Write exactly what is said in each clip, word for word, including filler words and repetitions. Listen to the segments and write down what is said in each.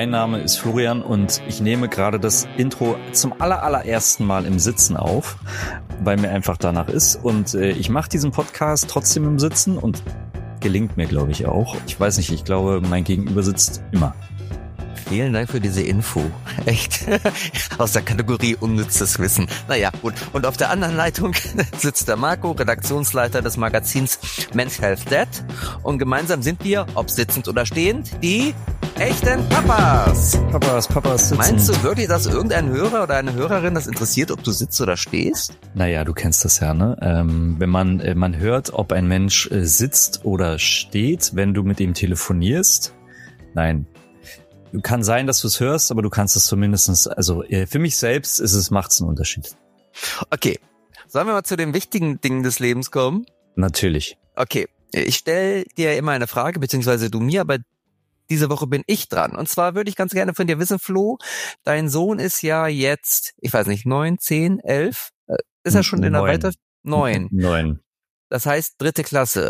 mein Name ist Florian und ich nehme gerade das Intro zum aller, allerersten Mal im Sitzen auf, weil mir einfach danach ist. Und äh, ich mache diesen Podcast trotzdem im Sitzen und gelingt mir, glaube ich, auch. Ich weiß nicht, ich glaube, mein Gegenüber sitzt immer. Vielen Dank für diese Info. Echt. Aus der Kategorie unnützes Wissen. Naja, gut. Und auf der anderen Leitung sitzt der Marco, Redaktionsleiter des Magazins Men's Health Dad. Und gemeinsam sind wir, ob sitzend oder stehend, die echten Papas. Papas, Papas sitzen. Meinst du wirklich, dass irgendein Hörer oder eine Hörerin das interessiert, ob du sitzt oder stehst? Naja, du kennst das ja, ne? Ähm, wenn man, äh, man hört, ob ein Mensch äh, sitzt oder steht, wenn du mit ihm telefonierst. Nein. Kann sein, dass du es hörst, aber du kannst es zumindestens, also für mich selbst ist es, macht's einen Unterschied. Okay, sollen wir mal zu den wichtigen Dingen des Lebens kommen? Natürlich. Okay, ich stelle dir immer eine Frage, beziehungsweise du mir, aber diese Woche bin ich dran. Und zwar würde ich ganz gerne von dir wissen, Flo, dein Sohn ist ja jetzt, ich weiß nicht, neun, zehn, elf? Ist er schon in der Weiter... Neun. Neun. Das heißt dritte Klasse.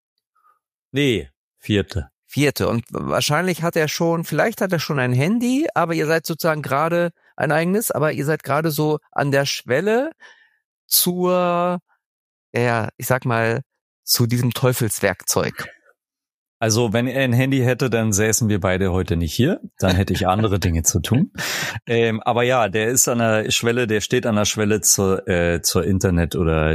Nee, vierte. Vierte. Und wahrscheinlich hat er schon, vielleicht hat er schon ein Handy, aber ihr seid sozusagen gerade ein eigenes, aber ihr seid gerade so an der Schwelle zur, ja, ich sag mal, zu diesem Teufelswerkzeug. Also wenn er ein Handy hätte, dann säßen wir beide heute nicht hier. Dann hätte ich andere Dinge zu tun. Ähm, aber ja, der ist an der Schwelle, der steht an der Schwelle zur, äh, zur Internet- oder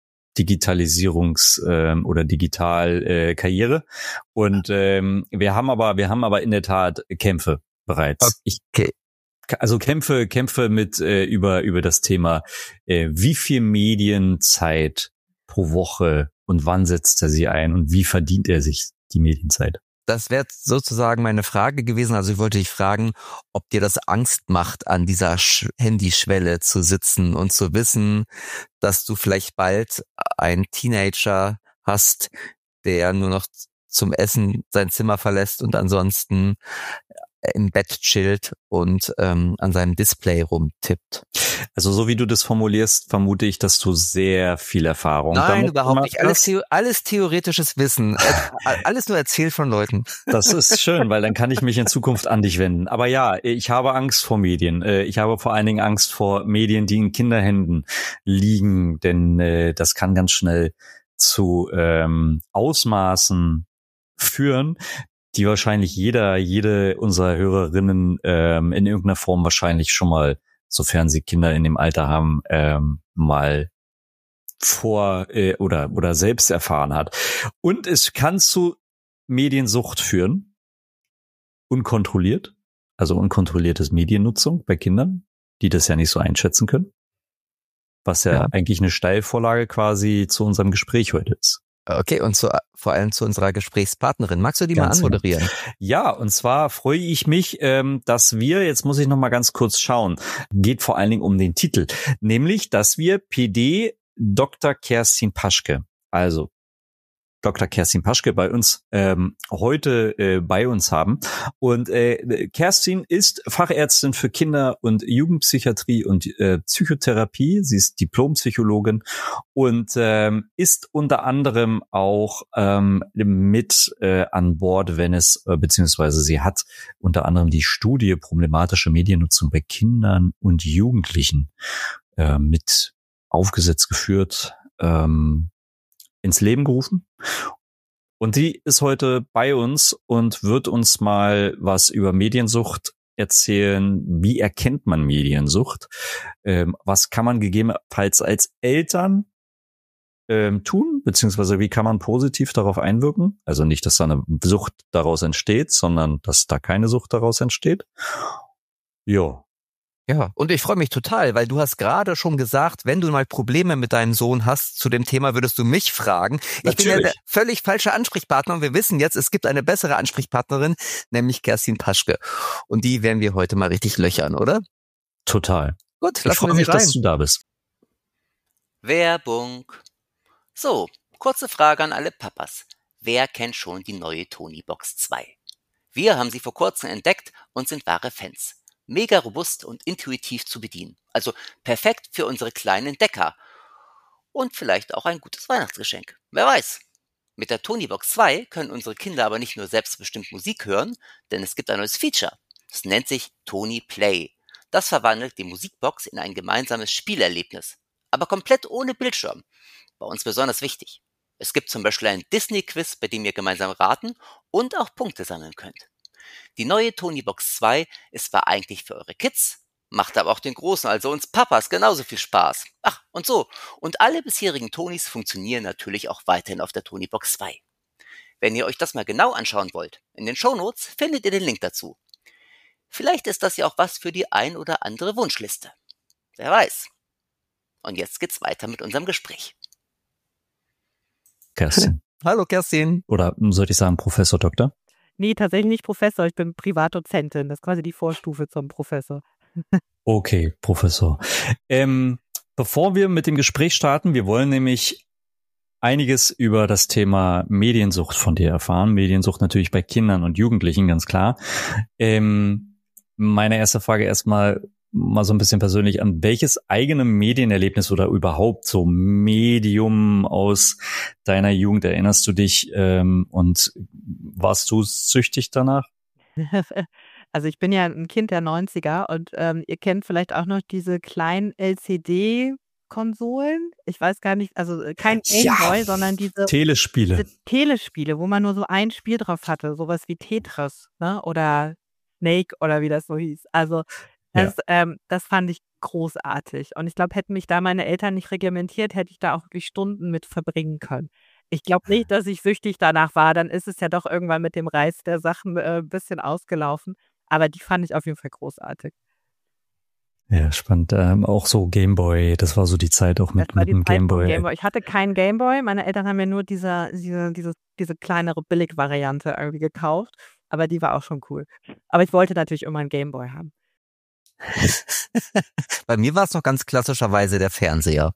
Digitalisierungs- ähm, oder Digital-Karriere. Äh, und ähm, wir haben aber, wir haben aber in der Tat Kämpfe bereits. Okay. Ich, also Kämpfe, Kämpfe mit äh, über über das Thema, äh, wie viel Medienzeit pro Woche und wann setzt er sie ein und wie verdient er sich die Medienzeit? Das wäre sozusagen meine Frage gewesen. Also ich wollte dich fragen, ob dir das Angst macht, an dieser Sch- Handyschwelle zu sitzen und zu wissen, dass du vielleicht bald einen Teenager hast, der nur noch zum Essen sein Zimmer verlässt und ansonsten im Bett chillt und ähm, an seinem Display rumtippt. Also so wie du das formulierst, vermute ich, dass du sehr viel Erfahrung Nein, damit überhaupt nicht. Alles, hast. theo- alles theoretisches Wissen. Alles nur erzählt von Leuten. Das ist schön, weil dann kann ich mich in Zukunft an dich wenden. Aber ja, ich habe Angst vor Medien. Ich habe vor allen Dingen Angst vor Medien, die in Kinderhänden liegen, denn äh, das kann ganz schnell zu ähm, Ausmaßen führen, die wahrscheinlich jeder, jede unserer Hörerinnen ähm, in irgendeiner Form wahrscheinlich schon mal, sofern sie Kinder in dem Alter haben, ähm, mal vor äh, oder oder selbst erfahren hat. Und es kann zu Mediensucht führen, unkontrolliert, also unkontrolliertes Mediennutzung bei Kindern, die das ja nicht so einschätzen können, was ja, ja. eigentlich eine Steilvorlage quasi zu unserem Gespräch heute ist. Okay, und zu, vor allem zu unserer Gesprächspartnerin. Magst du die ganz mal anmoderieren? Genau. Ja, und zwar freue ich mich, ähm, dass wir, jetzt muss ich noch mal ganz kurz schauen, geht vor allen Dingen um den Titel, nämlich, dass wir P D Doktor Kerstin Paschke, also Doktor Kerstin Paschke bei uns ähm, heute äh, bei uns haben. Und äh, Kerstin ist Fachärztin für Kinder- und Jugendpsychiatrie und äh, Psychotherapie. Sie ist Diplompsychologin und ähm, ist unter anderem auch ähm, mit äh, an Bord, wenn es, äh, beziehungsweise sie hat unter anderem die Studie problematische Mediennutzung bei Kindern und Jugendlichen äh, mit aufgesetzt, geführt, ähm, ins Leben gerufen. Und die ist heute bei uns und wird uns mal was über Mediensucht erzählen. Wie erkennt man Mediensucht? Ähm, was kann man gegebenenfalls als Eltern ähm, tun? Beziehungsweise wie kann man positiv darauf einwirken? Also nicht, dass da eine Sucht daraus entsteht, sondern dass da keine Sucht daraus entsteht. Ja. Ja, und ich freue mich total, weil du hast gerade schon gesagt, wenn du mal Probleme mit deinem Sohn hast zu dem Thema, würdest du mich fragen. Ich Natürlich. bin ja der völlig falsche Ansprechpartner und wir wissen jetzt, es gibt eine bessere Ansprechpartnerin, nämlich Kerstin Paschke. Und die werden wir heute mal richtig löchern, oder? Total. Gut, ich freue mich, rein. dass du da bist. Werbung. So, kurze Frage an alle Papas. Wer kennt schon die neue Tonybox zwei? Wir haben sie vor kurzem entdeckt und sind wahre Fans. Mega robust und intuitiv zu bedienen. Also perfekt für unsere kleinen Entdecker. Und vielleicht auch ein gutes Weihnachtsgeschenk. Wer weiß. Mit der Tonybox zwei können unsere Kinder aber nicht nur selbstbestimmt Musik hören, denn es gibt ein neues Feature. Das nennt sich Tony Play. Das verwandelt die Musikbox in ein gemeinsames Spielerlebnis, aber komplett ohne Bildschirm. Bei uns besonders wichtig. Es gibt zum Beispiel ein Disney-Quiz, bei dem ihr gemeinsam raten und auch Punkte sammeln könnt. Die neue Tonybox zwei ist zwar eigentlich für eure Kids, macht aber auch den Großen, also uns Papas, genauso viel Spaß. Ach, und so. Und alle bisherigen Tonys funktionieren natürlich auch weiterhin auf der Tonybox zwei. Wenn ihr euch das mal genau anschauen wollt, in den Shownotes findet ihr den Link dazu. Vielleicht ist das ja auch was für die ein oder andere Wunschliste. Wer weiß. Und jetzt geht's weiter mit unserem Gespräch. Kerstin. Hallo Kerstin. Oder sollte ich sagen Professor Doktor? Nee, tatsächlich nicht Professor, ich bin Privatdozentin. Das ist quasi die Vorstufe zum Professor. Okay, Professor. Ähm, bevor wir mit dem Gespräch starten, wir wollen nämlich einiges über das Thema Mediensucht von dir erfahren. Mediensucht natürlich bei Kindern und Jugendlichen, ganz klar. Ähm, meine erste Frage erstmal mal so ein bisschen persönlich an. Welches eigene Medienerlebnis oder überhaupt so Medium aus deiner Jugend erinnerst du dich ähm, und warst du süchtig danach? Also ich bin ja ein Kind der neunziger und ähm, ihr kennt vielleicht auch noch diese kleinen L C D-Konsolen. Ich weiß gar nicht, also kein Gameboy, ja, sondern diese Telespiele. diese Telespiele, wo man nur so ein Spiel drauf hatte, sowas wie Tetris, ne? Oder Snake oder wie das so hieß. Also das, ja. ähm, das fand ich großartig. Und ich glaube, hätten mich da meine Eltern nicht reglementiert, hätte ich da auch wirklich Stunden mit verbringen können. Ich glaube nicht, dass ich süchtig danach war. Dann ist es ja doch irgendwann mit dem Reiz der Sachen äh, ein bisschen ausgelaufen. Aber die fand ich auf jeden Fall großartig. Ja, spannend. Ähm, auch so Gameboy, das war so die Zeit auch mit, mit dem Gameboy. Gameboy. Ich hatte keinen Gameboy. Meine Eltern haben mir nur diese, diese, diese, diese kleinere Billigvariante irgendwie gekauft. Aber die war auch schon cool. Aber ich wollte natürlich immer einen Gameboy haben. Bei mir war es noch ganz klassischerweise der Fernseher.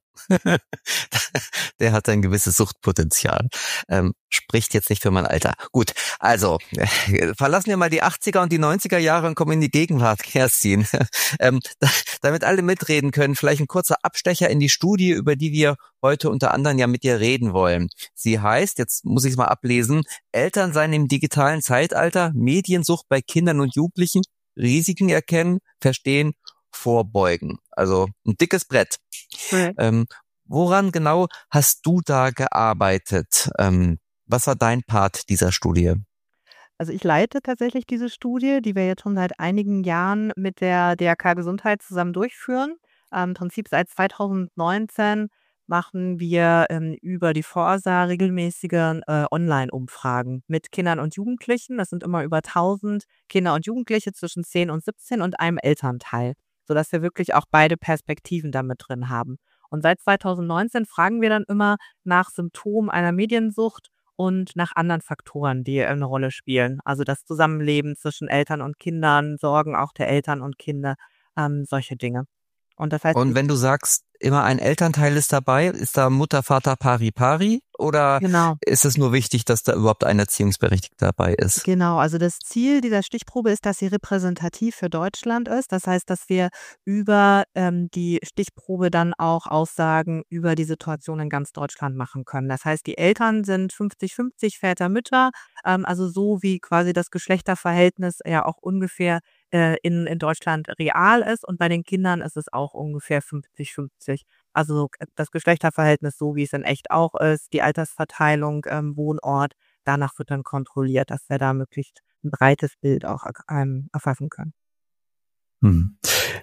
Der hat ein gewisses Suchtpotenzial. Ähm, spricht jetzt nicht für mein Alter. Gut, also äh, verlassen wir mal die achtziger und die neunziger Jahre und kommen in die Gegenwart, Kerstin. ähm, da, damit alle mitreden können, vielleicht ein kurzer Abstecher in die Studie, über die wir heute unter anderem ja mit dir reden wollen. Sie heißt, jetzt muss ich es mal ablesen, Eltern seien im digitalen Zeitalter, Mediensucht bei Kindern und Jugendlichen, Risiken erkennen, verstehen, vorbeugen. Also ein dickes Brett. Mhm. Ähm, woran genau hast du da gearbeitet? Ähm, was war dein Part dieser Studie? Also ich leite tatsächlich diese Studie, die wir jetzt schon seit einigen Jahren mit der D R K Gesundheit zusammen durchführen. Ähm, Im Prinzip seit zweitausendneunzehn machen wir ähm, über die Forsa regelmäßige äh, Online-Umfragen mit Kindern und Jugendlichen. Das sind immer über tausend Kinder und Jugendliche zwischen zehn und siebzehn und einem Elternteil, sodass wir wirklich auch beide Perspektiven damit drin haben. Und seit zweitausendneunzehn fragen wir dann immer nach Symptomen einer Mediensucht und nach anderen Faktoren, die eine Rolle spielen. Also das Zusammenleben zwischen Eltern und Kindern, Sorgen auch der Eltern und Kinder, ähm, solche Dinge. Und das heißt, Und wenn du sagst, immer ein Elternteil ist dabei, ist da Mutter, Vater pari pari oder genau. ist es nur wichtig, dass da überhaupt ein Erziehungsberechtigter dabei ist? Genau, also das Ziel dieser Stichprobe ist, dass sie repräsentativ für Deutschland ist. Das heißt, dass wir über ähm, die Stichprobe dann auch Aussagen über die Situation in ganz Deutschland machen können. Das heißt, die Eltern sind fünfzig fünfzig, Väter, Mütter, ähm, also so wie quasi das Geschlechterverhältnis ja auch ungefähr äh, in, in Deutschland real ist. Und bei den Kindern ist es auch ungefähr fünfzig fünfzig. Also das Geschlechterverhältnis, so wie es in echt auch ist, die Altersverteilung, ähm, Wohnort, danach wird dann kontrolliert, dass wir da möglichst ein breites Bild auch ähm, erfassen können. Hm.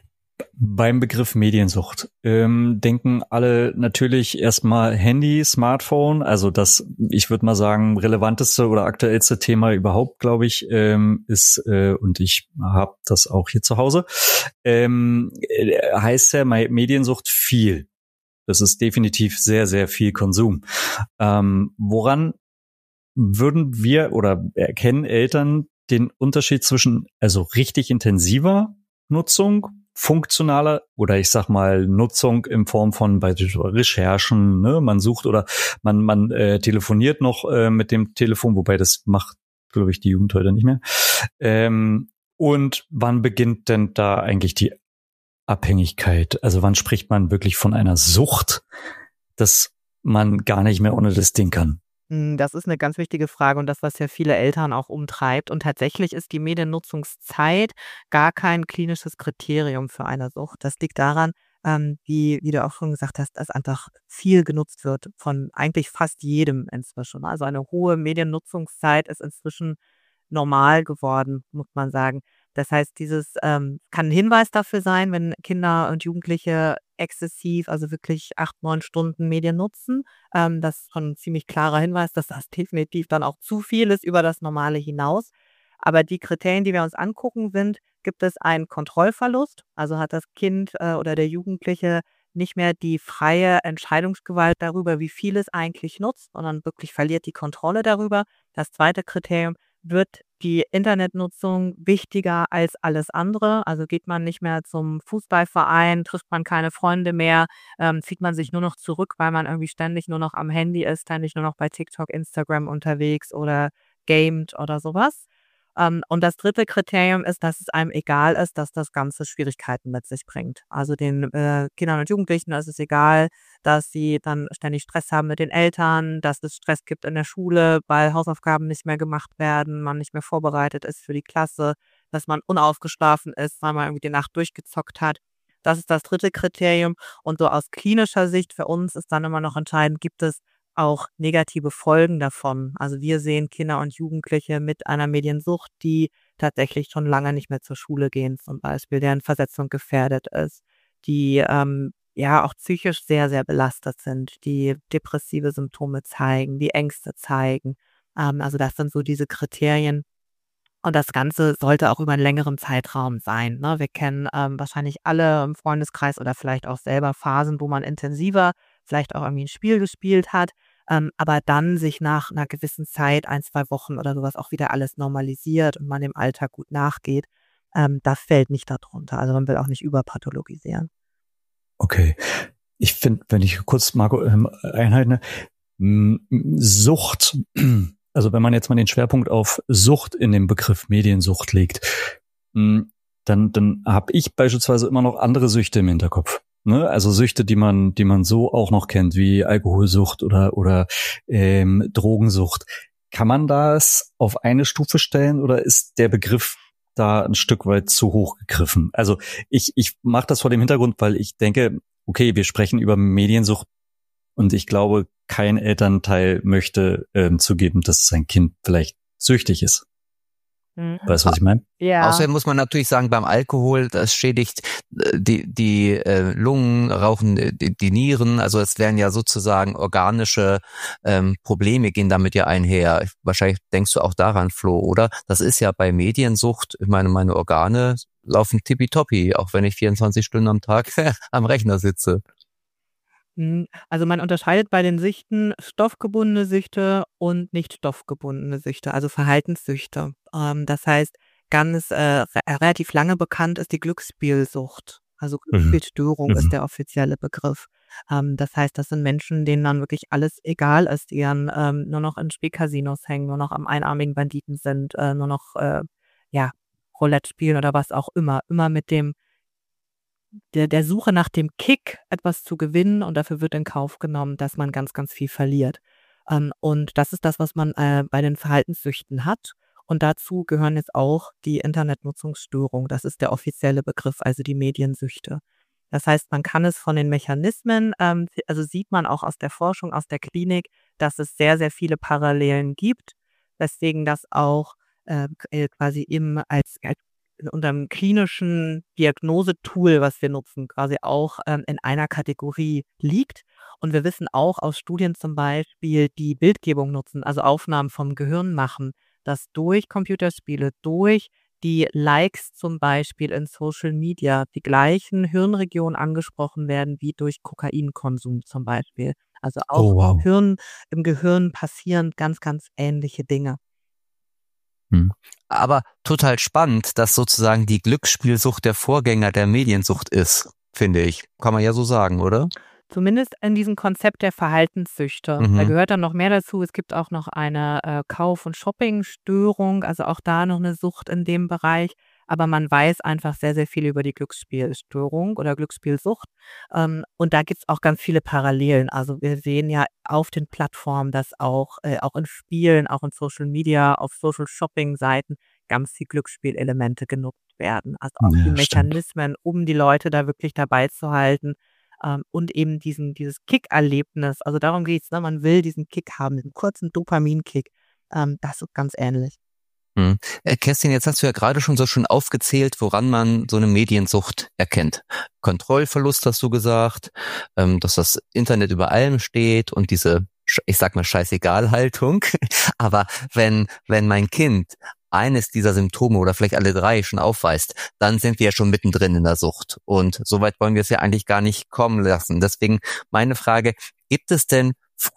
Beim Begriff Mediensucht ähm, denken alle natürlich erstmal Handy, Smartphone, also das, ich würde mal sagen, relevanteste oder aktuellste Thema überhaupt, glaube ich, ähm, ist, äh, und ich habe das auch hier zu Hause, ähm, äh, heißt ja Mediensucht viel. Das ist definitiv sehr, sehr viel Konsum. Ähm, woran würden wir oder erkennen Eltern den Unterschied zwischen also richtig intensiver Nutzung, funktionaler oder ich sag mal Nutzung in Form von bei Recherchen, ne, man sucht oder man man äh, telefoniert noch äh, mit dem Telefon, wobei das macht, glaube ich, die Jugend heute nicht mehr. Ähm, und wann beginnt denn da eigentlich die Abhängigkeit? Also wann spricht man wirklich von einer Sucht, dass man gar nicht mehr ohne das Ding kann? Hm, das ist eine ganz wichtige Frage und das, was ja viele Eltern auch umtreibt. Und tatsächlich ist die Mediennutzungszeit gar kein klinisches Kriterium für eine Sucht. Das liegt daran, ähm, wie wie du auch schon gesagt hast, dass einfach viel genutzt wird von eigentlich fast jedem inzwischen. Also, eine hohe Mediennutzungszeit ist inzwischen normal geworden, muss man sagen. Das heißt, dieses, ähm, kann 'n Hinweis dafür sein, wenn Kinder und Jugendliche exzessiv, also wirklich acht, neun Stunden Medien nutzen. Ähm, das ist schon 'n ziemlich klarer Hinweis, dass das definitiv dann auch zu viel ist über das Normale hinaus. Aber die Kriterien, die wir uns angucken, sind: Gibt es einen Kontrollverlust? Also, hat das Kind, äh, oder der Jugendliche nicht mehr die freie Entscheidungsgewalt darüber, wie viel es eigentlich nutzt, sondern wirklich verliert die Kontrolle darüber. Das zweite Kriterium: Wird die Internetnutzung wichtiger als alles andere? Also, geht man nicht mehr zum Fußballverein, trifft man keine Freunde mehr, ähm, zieht man sich nur noch zurück, weil man irgendwie ständig nur noch am Handy ist, ständig nur noch bei TikTok, Instagram unterwegs oder gamet oder sowas. Ähm, und das dritte Kriterium ist, dass es einem egal ist, dass das Ganze Schwierigkeiten mit sich bringt. Also, den, äh, Kindern und Jugendlichen ist es egal, dass sie dann ständig Stress haben mit den Eltern, dass es Stress gibt in der Schule, weil Hausaufgaben nicht mehr gemacht werden, man nicht mehr vorbereitet ist für die Klasse, dass man unausgeschlafen ist, weil man irgendwie die Nacht durchgezockt hat. Das ist das dritte Kriterium. Und so aus klinischer Sicht für uns ist dann immer noch entscheidend, gibt es auch negative Folgen davon. Also, wir sehen Kinder und Jugendliche mit einer Mediensucht, die tatsächlich schon lange nicht mehr zur Schule gehen zum Beispiel, deren Versetzung gefährdet ist, die, ähm, ja auch psychisch sehr, sehr belastet sind, die depressive Symptome zeigen, die Ängste zeigen. Ähm, also, das sind so diese Kriterien. Und das Ganze sollte auch über 'n längeren Zeitraum sein, ne? Wir kennen, ähm, wahrscheinlich alle im Freundeskreis oder vielleicht auch selber Phasen, wo man intensiver vielleicht auch irgendwie 'n Spiel gespielt hat, ähm, aber dann sich nach 'ner gewissen Zeit, ein, zwei Wochen oder so was, auch wieder alles normalisiert und man dem Alltag gut nachgeht. Ähm, das fällt nicht da drunter. Also, man will auch nicht überpathologisieren. Okay. Ich finde, wenn ich kurz, Marco, ähm, einhalte, hm, Sucht, also wenn man jetzt mal den Schwerpunkt auf Sucht in dem Begriff Mediensucht legt, hm, dann dann habe ich beispielsweise immer noch andere Süchte im Hinterkopf, ne? Also Süchte, die man die man so auch noch kennt, wie Alkoholsucht oder oder ähm, Drogensucht. Kann man das auf eine Stufe stellen oder ist der Begriff da ein Stück weit zu hoch gegriffen? Also ich ich mache das vor dem Hintergrund, weil ich denke, okay, wir sprechen über Mediensucht und ich glaube, kein Elternteil möchte ähm, zugeben, dass sein Kind vielleicht süchtig ist. Mhm. Weißt du, was ich meine? Ja. Außerdem muss man natürlich sagen, beim Alkohol, das schädigt äh, die, die äh, Lungen, rauchen äh, die, die Nieren, also es werden ja sozusagen organische ähm, Probleme gehen damit ja einher. Wahrscheinlich denkst du auch daran, Flo, oder? Das ist ja bei Mediensucht, ich meine, meine Organe laufen tippitoppi, auch wenn ich vierundzwanzig Stunden am Tag am Rechner sitze. Mhm. Also, man unterscheidet bei den Süchten stoffgebundene Süchte und nicht stoffgebundene Süchte, also Verhaltenssüchte. Ähm, das heißt, ganz, äh, re relativ lange bekannt ist die Glücksspielsucht. Also, Mhm. Glücksspielstörung ist Mhm. der offizielle Begriff. Ähm, das heißt, das sind Menschen, denen dann wirklich alles egal ist, die dann, ähm, nur noch in Spielcasinos hängen, nur noch am einarmigen Banditen sind, äh, nur noch, äh, ja, Roulette spielen oder was auch immer. Immer mit dem der der Suche nach dem Kick, etwas zu gewinnen und dafür wird in Kauf genommen, dass man ganz, ganz viel verliert. Ähm, und das ist das, was man, äh, bei den Verhaltenssüchten hat. Und dazu gehören jetzt auch die Internetnutzungsstörung. Das ist der offizielle Begriff, also die Mediensüchte. Das heißt, man kann es von den Mechanismen, ähm, also sieht man auch aus der Forschung, aus der Klinik, dass es sehr, sehr viele Parallelen gibt, weswegen das auch, äh, äh, quasi im als als in unserem klinischen Diagnosetool, was wir nutzen, quasi auch, ähm, in einer Kategorie liegt. Und wir wissen auch aus Studien zum Beispiel, die Bildgebung nutzen, also Aufnahmen vom Gehirn machen, dass durch Computerspiele, durch die Likes zum Beispiel in Social Media die gleichen Hirnregionen angesprochen werden wie durch Kokainkonsum zum Beispiel. Also auch Oh, im wow. Hirn im Gehirn passieren ganz, ganz ähnliche Dinge. Hm. Aber total spannend, dass sozusagen die Glücksspielsucht der Vorgänger der Mediensucht ist, finde ich. Kann man ja so sagen, oder? Zumindest in diesem Konzept der Verhaltenssüchte. Da Mhm. gehört dann noch mehr dazu. Es gibt auch noch eine, äh, Kauf und Shoppingstörung, also auch da noch 'ne Sucht in dem Bereich. aber man weiß einfach sehr, sehr viel über die Glücksspielstörung oder Glücksspielsucht. Ähm, und da gibt's auch ganz viele Parallelen. Also wir sehen ja auf den Plattformen, dass auch, äh, auch in Spielen, auch in Social Media, auf Social Shopping Seiten ganz viel Glücksspielelemente genutzt werden. Also auch die Ja, stimmt. Mechanismen, um die Leute da wirklich dabei zu halten, ähm, und eben diesen dieses Kick-Erlebnis. Also darum geht's, ne? Man will diesen Kick haben, diesen kurzen Dopaminkick. Ähm, das ist ganz ähnlich. Hm. Äh, Kerstin, jetzt hast du ja gerade schon so schön aufgezählt, woran man so eine Mediensucht erkennt. Kontrollverlust hast du gesagt, ähm, dass das Internet über allem steht und diese, sch- ich sag mal, Scheißegal-Haltung. Aber wenn, wenn mein Kind eines dieser Symptome oder vielleicht alle drei schon aufweist, dann sind wir ja schon mittendrin in der Sucht. Und so weit wollen wir es ja eigentlich gar nicht kommen lassen. Deswegen meine Frage, gibt es denn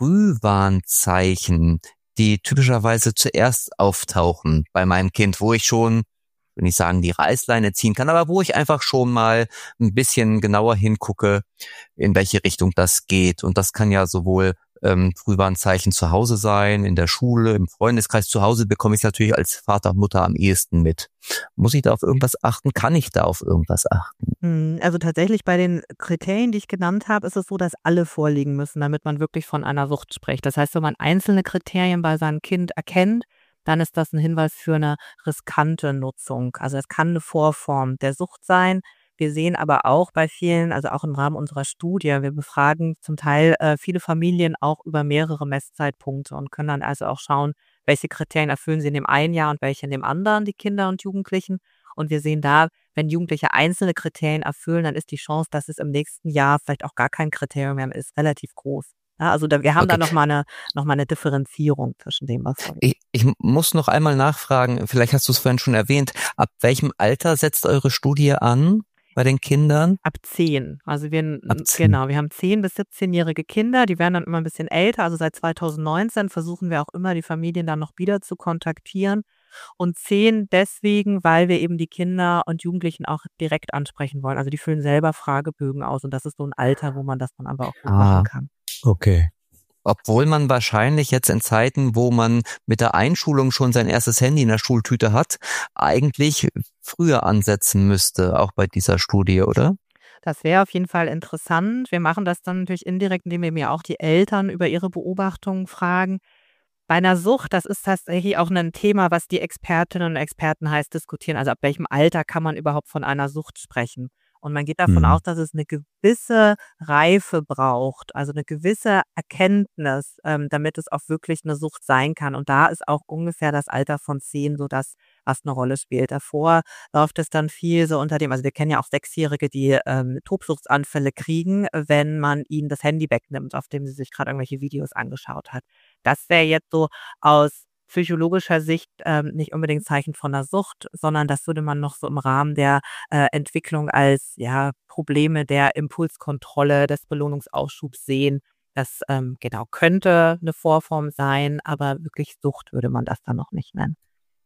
Frühwarnzeichen, die typischerweise zuerst auftauchen bei meinem Kind, wo ich schon, ich will nicht sagen, die Reißleine ziehen kann, aber wo ich einfach schon mal ein bisschen genauer hingucke, in welche Richtung das geht. Und das kann ja sowohl ähm, Frühwarnzeichen zu Hause sein, in der Schule, im Freundeskreis. Zu Hause bekomme ich es natürlich als Vater und Mutter am ehesten mit. Muss ich da auf irgendwas achten? Kann ich da auf irgendwas achten? Hm, also tatsächlich bei den Kriterien, die ich genannt habe, ist es so, dass alle vorliegen müssen, damit man wirklich von einer Sucht spricht. Das heißt, wenn man einzelne Kriterien bei seinem Kind erkennt, dann ist das ein Hinweis für eine riskante Nutzung. Also es kann eine Vorform der Sucht sein. Wir sehen aber auch bei vielen, also auch im Rahmen unserer Studie, wir befragen zum Teil äh, viele Familien auch über mehrere Messzeitpunkte und können dann also auch schauen, welche Kriterien erfüllen sie in dem einen Jahr und welche in dem anderen, die Kinder und Jugendlichen. Und wir sehen da, wenn Jugendliche einzelne Kriterien erfüllen, dann ist die Chance, dass es im nächsten Jahr vielleicht auch gar kein Kriterium mehr ist, relativ groß. Ja, also da, wir haben da Okay. nochmal eine, noch mal eine Differenzierung zwischen dem, was wir. Ich, ich muss noch einmal nachfragen, vielleicht hast du es vorhin schon erwähnt, ab welchem Alter setzt eure Studie an bei den Kindern? Ab zehn. Also wir, n- Ab zehn. genau, wir haben zehn- bis siebzehnjährige Kinder, die werden dann immer ein bisschen älter. Also seit zweitausendneunzehn versuchen wir auch immer, die Familien dann noch wieder zu kontaktieren. Und zehn deswegen, weil wir eben die Kinder und Jugendlichen auch direkt ansprechen wollen. Also die füllen selber Fragebögen aus und das ist so ein Alter, wo man das dann aber auch gut Ah. machen kann. Okay. Obwohl man wahrscheinlich jetzt in Zeiten, wo man mit der Einschulung schon sein erstes Handy in der Schultüte hat, eigentlich früher ansetzen müsste, auch bei dieser Studie, oder? Das wäre auf jeden Fall interessant. Wir machen das dann natürlich indirekt, indem wir mir auch die Eltern über ihre Beobachtungen fragen. Bei einer Sucht, das ist tatsächlich auch ein Thema, was die Expertinnen und Experten heiß diskutieren. Also ab welchem Alter kann man überhaupt von einer Sucht sprechen? Und man geht davon Mhm. aus, dass es eine gewisse Reife braucht, also eine gewisse Erkenntnis, ähm, damit es auch wirklich eine Sucht sein kann. Und da ist auch ungefähr das Alter von zehn so das, was eine Rolle spielt. Davor läuft es dann viel so unter dem, also wir kennen ja auch Sechsjährige, die ähm, Tobsuchtsanfälle kriegen, wenn man ihnen das Handy wegnimmt, auf dem sie sich gerade irgendwelche Videos angeschaut hat. Das wäre jetzt so aus psychologischer Sicht ähm, nicht unbedingt Zeichen von einer Sucht, sondern das würde man noch so im Rahmen der äh, Entwicklung als ja Probleme der Impulskontrolle, des Belohnungsausschubs sehen. Das ähm, genau könnte eine Vorform sein, aber wirklich Sucht würde man das dann noch nicht nennen.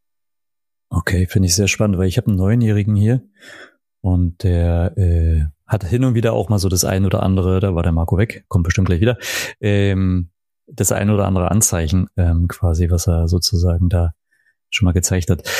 Okay, finde ich sehr spannend, weil ich habe einen Neunjährigen hier und der äh, hat hin und wieder auch mal so das ein oder andere, da war der Marco weg, kommt bestimmt gleich wieder, ähm, das ein oder andere Anzeichen ähm, quasi, was er sozusagen da schon mal gezeigt hat.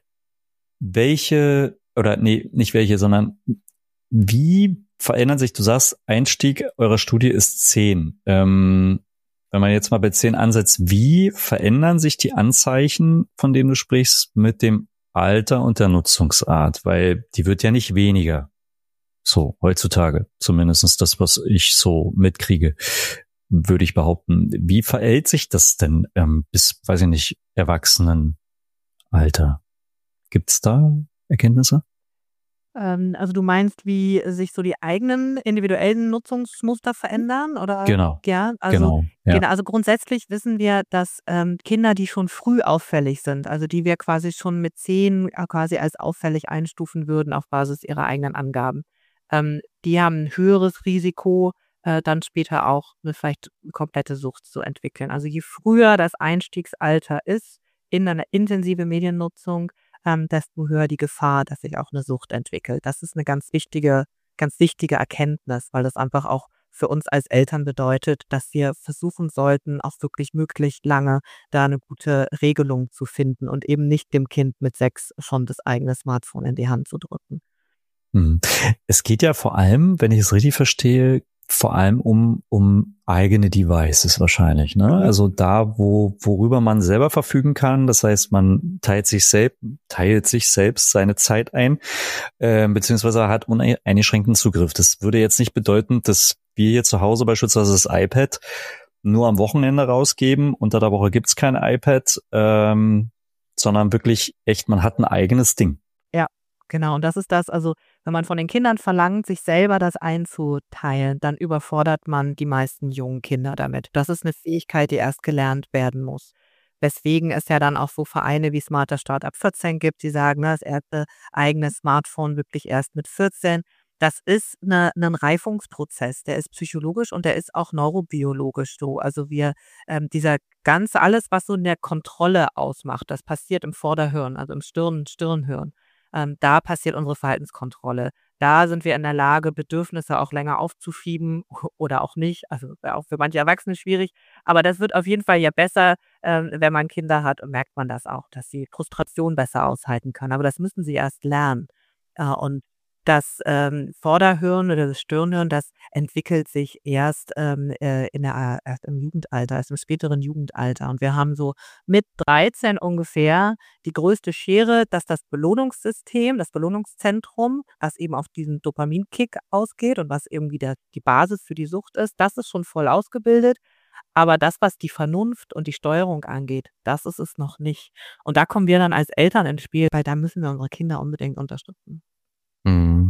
Welche, oder nee, nicht welche, sondern wie verändern sich, du sagst, Einstieg eurer Studie ist zehn. Ähm, wenn man jetzt mal bei zehn ansetzt, wie verändern sich die Anzeichen, von denen du sprichst, mit dem Alter und der Nutzungsart? Weil die wird ja nicht weniger. So, heutzutage. Zumindest das, was ich so mitkriege, würde ich behaupten. Wie verhält sich das denn ähm, bis, weiß ich nicht, Erwachsenenalter? Gibt's da Erkenntnisse? Ähm, also du meinst, wie sich so die eigenen individuellen Nutzungsmuster verändern, oder? Genau, Ja, also genau. Ja. genau, also grundsätzlich wissen wir, dass ähm, Kinder, die schon früh auffällig sind, also die wir quasi schon mit zehn äh, quasi als auffällig einstufen würden auf Basis ihrer eigenen Angaben, ähm, die haben ein höheres Risiko, äh, dann später auch eine vielleicht komplette Sucht zu entwickeln. Also je früher das Einstiegsalter ist in eine intensive Mediennutzung, ähm, desto höher die Gefahr, dass sich auch eine Sucht entwickelt. Das ist eine ganz wichtige, ganz wichtige Erkenntnis, weil das einfach auch für uns als Eltern bedeutet, dass wir versuchen sollten, auch wirklich möglichst lange da eine gute Regelung zu finden und eben nicht dem Kind mit sechs schon das eigene Smartphone in die Hand zu drücken. Hm. Es geht ja vor allem, wenn ich es richtig verstehe, vor allem um um eigene Devices wahrscheinlich, ne? Mhm. Also da, wo worüber man selber verfügen kann. Das heißt, man teilt sich selbst teilt sich selbst seine Zeit ein, äh, beziehungsweise hat uneingeschränkten Zugriff. Das würde jetzt nicht bedeuten, dass wir hier zu Hause beispielsweise das iPad nur am Wochenende rausgeben. Unter der Woche gibt's kein iPad, ähm, sondern wirklich echt, man hat ein eigenes Ding. Ja, genau. Und das ist das, also wenn man von den Kindern verlangt, sich selber das einzuteilen, dann überfordert man die meisten jungen Kinder damit. Das ist eine Fähigkeit, die erst gelernt werden muss. Weswegen es ja dann auch so Vereine wie Smarter Start ab vierzehn gibt, die sagen, ne, das erste eigene Smartphone wirklich erst mit vierzehn. Das ist eine, ein Reifungsprozess, der ist psychologisch und der ist auch neurobiologisch so. Also wir, ähm, dieser ganze, alles, was so eine Kontrolle ausmacht, das passiert im Vorderhirn, also im Stirn, Stirnhirn. Ähm, da passiert unsere Verhaltenskontrolle. Da sind wir in der Lage, Bedürfnisse auch länger aufzuschieben oder auch nicht. Also wäre auch für manche Erwachsene schwierig. Aber das wird auf jeden Fall ja besser, ähm, wenn man Kinder hat, merkt man das auch, dass sie Frustration besser aushalten können. Aber das müssen sie erst lernen. Äh, und das ähm, Vorderhirn oder das Stirnhirn, das entwickelt sich erst ähm, äh, in der, erst im Jugendalter, erst im späteren Jugendalter. Und wir haben so mit dreizehn ungefähr die größte Schere, dass das Belohnungssystem, das Belohnungszentrum, was eben auf diesen Dopaminkick ausgeht und was irgendwie der, die Basis für die Sucht ist, das ist schon voll ausgebildet. Aber das, was die Vernunft und die Steuerung angeht, das ist es noch nicht. Und da kommen wir dann als Eltern ins Spiel, weil da müssen wir unsere Kinder unbedingt unterstützen. Mhm.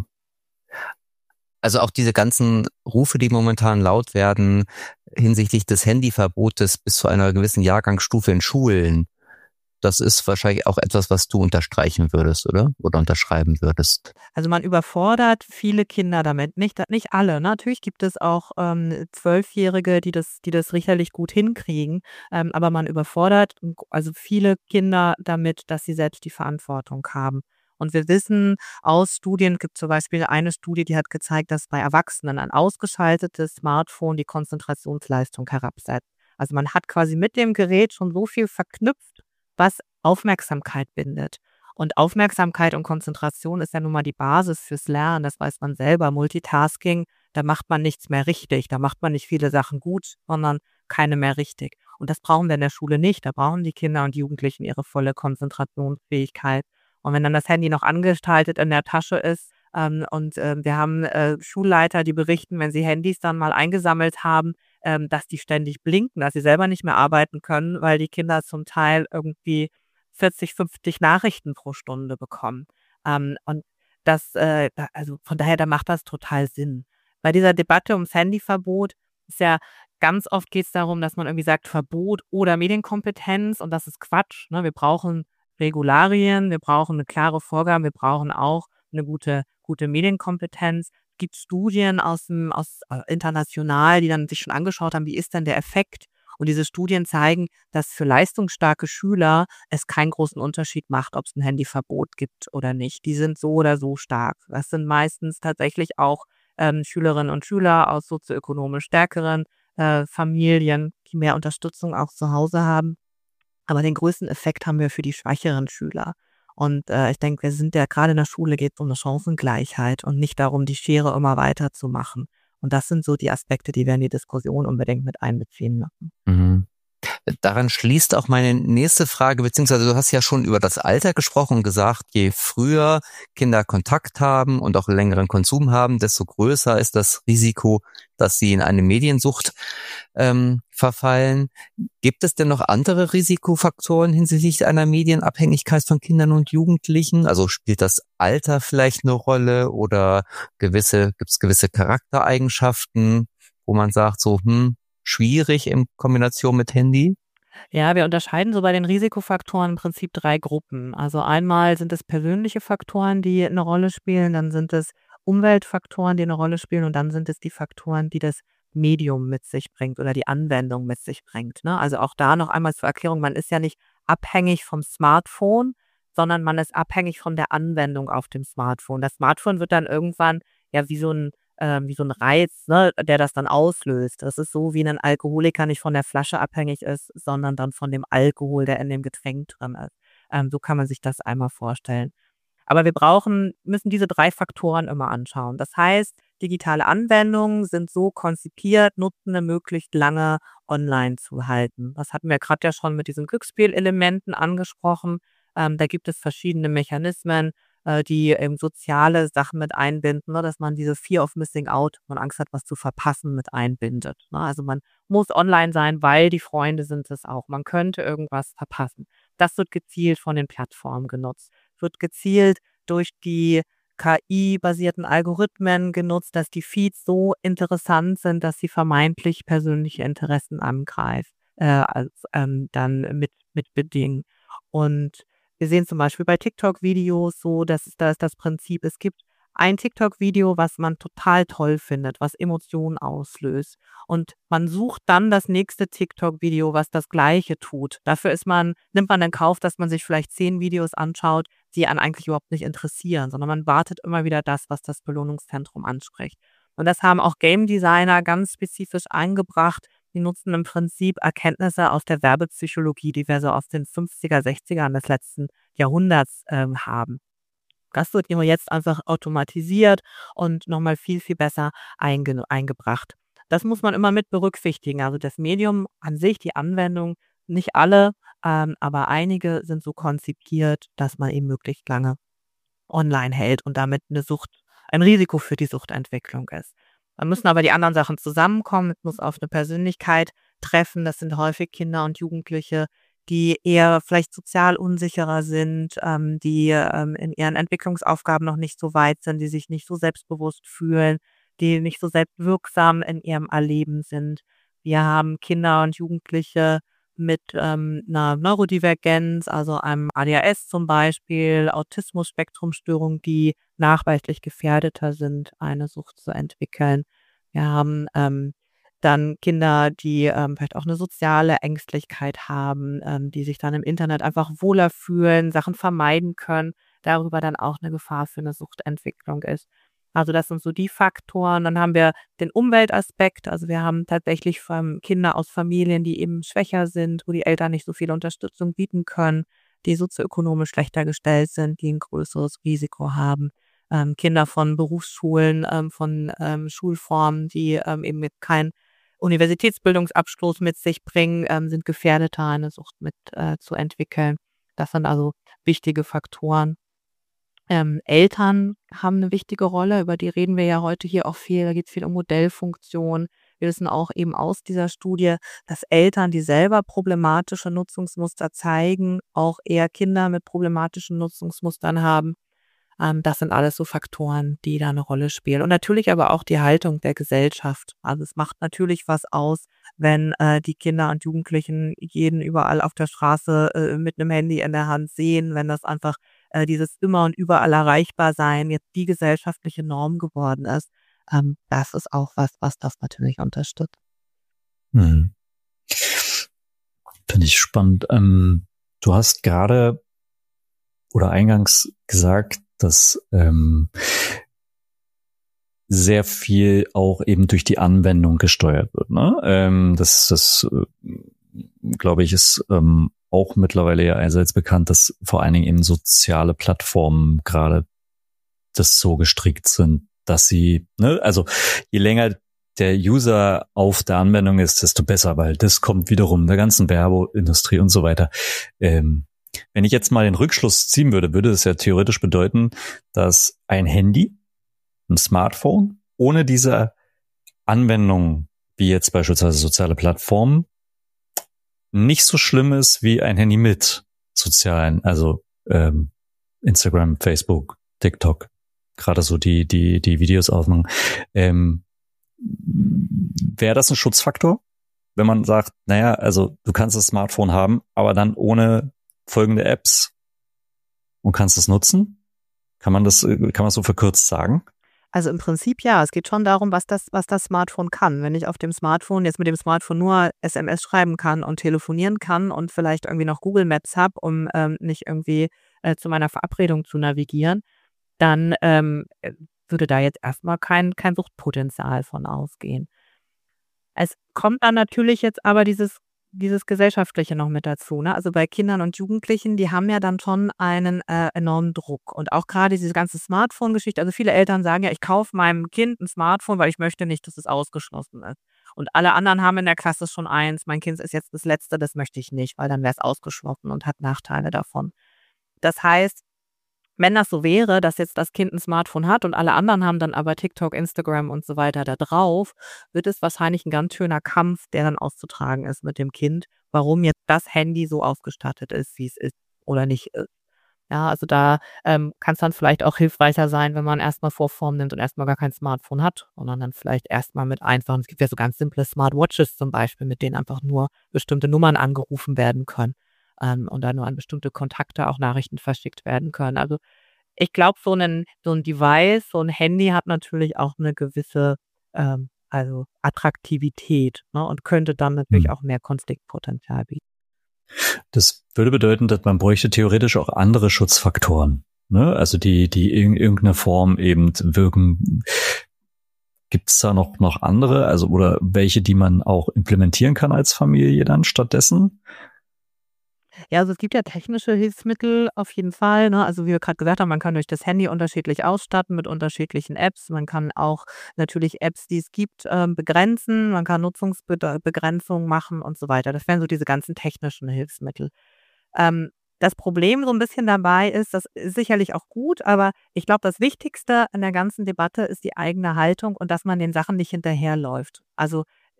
Also auch diese ganzen Rufe, die momentan laut werden hinsichtlich des Handyverbotes bis zu einer gewissen Jahrgangsstufe in Schulen, das ist wahrscheinlich auch etwas, was du unterstreichen würdest, oder? Oder unterschreiben würdest. Also man überfordert viele Kinder damit, nicht, nicht alle. Ne? Natürlich gibt es auch ähm, Zwölfjährige, die das, die das sicherlich gut hinkriegen, ähm, aber man überfordert also viele Kinder damit, dass sie selbst die Verantwortung haben. Und wir wissen aus Studien, gibt zum Beispiel eine Studie, die hat gezeigt, dass bei Erwachsenen ein ausgeschaltetes Smartphone die Konzentrationsleistung herabsetzt. Also man hat quasi mit dem Gerät schon so viel verknüpft, was Aufmerksamkeit bindet. Und Aufmerksamkeit und Konzentration ist ja nun mal die Basis fürs Lernen, das weiß man selber. Multitasking, da macht man nichts mehr richtig, da macht man nicht viele Sachen gut, sondern keine mehr richtig. Und das brauchen wir in der Schule nicht, da brauchen die Kinder und Jugendlichen ihre volle Konzentrationsfähigkeit. Und wenn dann das Handy noch angeschaltet in der Tasche ist, ähm, und äh, wir haben äh, Schulleiter, die berichten, wenn sie Handys dann mal eingesammelt haben, ähm, dass die ständig blinken, dass sie selber nicht mehr arbeiten können, weil die Kinder zum Teil irgendwie vierzig, fünfzig Nachrichten pro Stunde bekommen. Ähm, und das, äh, da, also von daher, da macht das total Sinn. Bei dieser Debatte ums Handyverbot ist ja ganz oft geht es darum, dass man irgendwie sagt Verbot oder Medienkompetenz und das ist Quatsch. Ne? Wir brauchen Regularien, wir brauchen eine klare Vorgabe, wir brauchen auch eine gute, gute Medienkompetenz. Es gibt Studien aus dem, aus äh, international, die dann sich schon angeschaut haben, wie ist denn der Effekt? Und diese Studien zeigen, dass für leistungsstarke Schüler es keinen großen Unterschied macht, ob es ein Handyverbot gibt oder nicht. Die sind so oder so stark. Das sind meistens tatsächlich auch ähm, Schülerinnen und Schüler aus sozioökonomisch stärkeren äh, Familien, die mehr Unterstützung auch zu Hause haben. Aber den größten Effekt haben wir für die schwächeren Schüler. Und äh, ich denke, wir sind ja gerade in der Schule geht es um eine Chancengleichheit und nicht darum, die Schere immer weiter zu machen. Und das sind so die Aspekte, die wir in die Diskussion unbedingt mit einbeziehen müssen. Mhm. Daran schließt auch meine nächste Frage, beziehungsweise du hast ja schon über das Alter gesprochen und gesagt, je früher Kinder Kontakt haben und auch längeren Konsum haben, desto größer ist das Risiko, dass sie in eine Mediensucht ähm, verfallen. Gibt es denn noch andere Risikofaktoren hinsichtlich einer Medienabhängigkeit von Kindern und Jugendlichen? Also spielt das Alter vielleicht eine Rolle oder gewisse, gibt es gewisse Charaktereigenschaften, wo man sagt so, hm, schwierig in Kombination mit Handy? Ja, wir unterscheiden so bei den Risikofaktoren im Prinzip drei Gruppen. Also einmal sind es persönliche Faktoren, die eine Rolle spielen, dann sind es Umweltfaktoren, die eine Rolle spielen und dann sind es die Faktoren, die das Medium mit sich bringt oder die Anwendung mit sich bringt. Ne? Also auch da noch einmal zur Erklärung, man ist ja nicht abhängig vom Smartphone, sondern man ist abhängig von der Anwendung auf dem Smartphone. Das Smartphone wird dann irgendwann ja wie so ein ähm, wie so ein Reiz, ne, der das dann auslöst. Das ist so, wie ein Alkoholiker nicht von der Flasche abhängig ist, sondern dann von dem Alkohol, der in dem Getränk drin ist. Ähm, so kann man sich das einmal vorstellen. Aber wir brauchen müssen diese drei Faktoren immer anschauen. Das heißt, digitale Anwendungen sind so konzipiert, Nutzende möglichst lange online zu halten. Das hatten wir gerade ja schon mit diesen Glücksspielelementen angesprochen. Ähm, da gibt es verschiedene Mechanismen, äh, die eben soziale Sachen mit einbinden, ne, dass man diese Fear of Missing Out, man Angst hat, was zu verpassen, mit einbindet, ne? Also, man muss online sein, weil die Freunde sind es auch. Man könnte irgendwas verpassen. Das wird gezielt von den Plattformen genutzt. Wird gezielt durch die K I-basierten Algorithmen genutzt, dass die Feeds so interessant sind, dass sie vermeintlich persönliche Interessen angreifen, äh, als, ähm, dann mit mit bedingen. Und wir sehen zum Beispiel bei TikTok-Videos so, dass es da ist das Prinzip, es gibt ein TikTok-Video, was man total toll findet, was Emotionen auslöst. Und man sucht dann das nächste TikTok-Video, was das Gleiche tut. Dafür ist man nimmt man in Kauf, dass man sich vielleicht zehn Videos anschaut, die einen eigentlich überhaupt nicht interessieren, sondern man wartet immer wieder das, was das Belohnungszentrum anspricht. Und das haben auch Game Designer ganz spezifisch eingebracht. Die nutzen im Prinzip Erkenntnisse aus der Werbepsychologie, die wir so aus den fünfziger, sechzigern des letzten Jahrhunderts ähm, haben. Das wird immer jetzt einfach automatisiert und nochmal viel, viel besser einge eingebracht. Das muss man immer mit berücksichtigen. Also das Medium an sich, die Anwendung, nicht alle, ähm, aber einige sind so konzipiert, dass man eben möglichst lange online hält und damit eine Sucht ein Risiko für die Suchtentwicklung ist. Dann müssen aber die anderen Sachen zusammenkommen. Es muss auf eine Persönlichkeit treffen. Das sind häufig Kinder und Jugendliche, die eher vielleicht sozial unsicherer sind, ähm, die ähm, in ihren Entwicklungsaufgaben noch nicht so weit sind, die sich nicht so selbstbewusst fühlen, die nicht so selbstwirksam in ihrem Erleben sind. Wir haben Kinder und Jugendliche mit ähm, einer Neurodivergenz, also einem A D H S zum Beispiel, Autismus-Spektrumstörung, die nachweislich gefährdeter sind, eine Sucht zu entwickeln. Wir haben ähm, dann Kinder, die ähm, vielleicht auch eine soziale Ängstlichkeit haben, ähm, die sich dann im Internet einfach wohler fühlen, Sachen vermeiden können, darüber dann auch eine Gefahr für eine Suchtentwicklung ist. Also das sind so die Faktoren. Dann haben wir den Umweltaspekt. Also wir haben tatsächlich ähm, Kinder aus Familien, die eben schwächer sind, wo die Eltern nicht so viel Unterstützung bieten können, die sozioökonomisch schlechter gestellt sind, die ein größeres Risiko haben. Ähm, Kinder von Berufsschulen, ähm, von ähm, Schulformen, die ähm, eben mit kein Universitätsbildungsabschluss mit sich bringen, ähm, sind gefährdeter, eine Sucht mit äh, zu entwickeln. Das sind also wichtige Faktoren. Ähm, Eltern haben eine wichtige Rolle, über die reden wir ja heute hier auch viel. Da geht es viel um Modellfunktion. Wir wissen auch eben aus dieser Studie, dass Eltern, die selber problematische Nutzungsmuster zeigen, auch eher Kinder mit problematischen Nutzungsmustern haben. Ähm, das sind alles so Faktoren, die da eine Rolle spielen. Und natürlich aber auch die Haltung der Gesellschaft. Also, es macht natürlich was aus, wenn, äh, die Kinder und Jugendlichen jeden überall auf der Straße, äh, mit einem Handy in der Hand sehen, wenn das einfach, äh, dieses immer und überall erreichbar sein jetzt die gesellschaftliche Norm geworden ist. Ähm, das ist auch was, was das natürlich unterstützt. Hm. Finde ich spannend. Ähm, du hast gerade oder eingangs gesagt, dass ähm, sehr viel auch eben durch die Anwendung gesteuert wird. Ne? Ähm, das, das äh, glaube ich, ist ähm, auch mittlerweile ja allseits bekannt, dass vor allen Dingen eben soziale Plattformen gerade das so gestrickt sind, dass sie, ne, also je länger der User auf der Anwendung ist, desto besser, weil das kommt wiederum der ganzen Werbeindustrie und so weiter. Ähm, wenn ich jetzt mal den Rückschluss ziehen würde, würde es ja theoretisch bedeuten, dass ein Handy, ein Smartphone, ohne diese Anwendung, wie jetzt beispielsweise soziale Plattformen, nicht so schlimm ist wie ein Handy mit sozialen, also ähm, Instagram, Facebook, TikTok, gerade so die die die Videos aufmachen. Ähm, wäre das ein Schutzfaktor, wenn man sagt, naja, also du kannst das Smartphone haben, aber dann ohne folgende Apps und kannst es nutzen? Kann man das, kann man das so verkürzt sagen? Also im Prinzip ja, es geht schon darum, was das, was das Smartphone kann. Wenn ich auf dem Smartphone jetzt mit dem Smartphone nur S M S schreiben kann und telefonieren kann und vielleicht irgendwie noch Google Maps habe, um ähm, nicht irgendwie äh, zu meiner Verabredung zu navigieren, dann ähm, würde da jetzt erstmal kein, kein Suchtpotenzial von ausgehen. Es kommt dann natürlich jetzt aber dieses, dieses Gesellschaftliche noch mit dazu. Ne? Also bei Kindern und Jugendlichen, die haben ja dann schon einen äh, enormen Druck. Und auch gerade diese ganze Smartphone-Geschichte. Also viele Eltern sagen ja, ich kaufe meinem Kind ein Smartphone, weil ich möchte nicht, dass es ausgeschlossen ist. Und alle anderen haben in der Klasse schon eins. Mein Kind ist jetzt das Letzte, das möchte ich nicht, weil dann wäre es ausgeschlossen und hat Nachteile davon. Das heißt, wenn das so wäre, dass jetzt das Kind ein Smartphone hat und alle anderen haben dann aber TikTok, Instagram und so weiter da drauf, wird es wahrscheinlich ein ganz schöner Kampf, der dann auszutragen ist mit dem Kind, warum jetzt das Handy so ausgestattet ist, wie es ist oder nicht ist. Ja, also da ähm, kann es dann vielleicht auch hilfreicher sein, wenn man erstmal Vorform nimmt und erstmal gar kein Smartphone hat, sondern dann vielleicht erstmal mit einfachen, es gibt ja so ganz simple Smartwatches zum Beispiel, mit denen einfach nur bestimmte Nummern angerufen werden können. Ähm, und dann nur an bestimmte Kontakte auch Nachrichten verschickt werden können. Also ich glaube, so ein, so ein Device, so ein Handy hat natürlich auch eine gewisse ähm, also Attraktivität, ne, und könnte dann natürlich Hm. auch mehr Konfliktpotenzial bieten. Das würde bedeuten, dass man bräuchte theoretisch auch andere Schutzfaktoren, ne? Also die, die in irgendeiner Form eben wirken. Gibt es da noch, noch andere, also oder welche, die man auch implementieren kann als Familie dann stattdessen? Ja, also es gibt ja technische Hilfsmittel auf jeden Fall. Ne? Also wie wir gerade gesagt haben, man kann durch das Handy unterschiedlich ausstatten mit unterschiedlichen Apps. Man kann auch natürlich Apps, die es gibt, ähm, begrenzen. Man kann Nutzungsbegrenzung machen und so weiter. Das wären so diese ganzen technischen Hilfsmittel. Ähm, das Problem so ein bisschen dabei ist, das ist sicherlich auch gut, aber ich glaube, das Wichtigste an der ganzen Debatte ist die eigene Haltung und dass man den Sachen nicht hinterherläuft. Also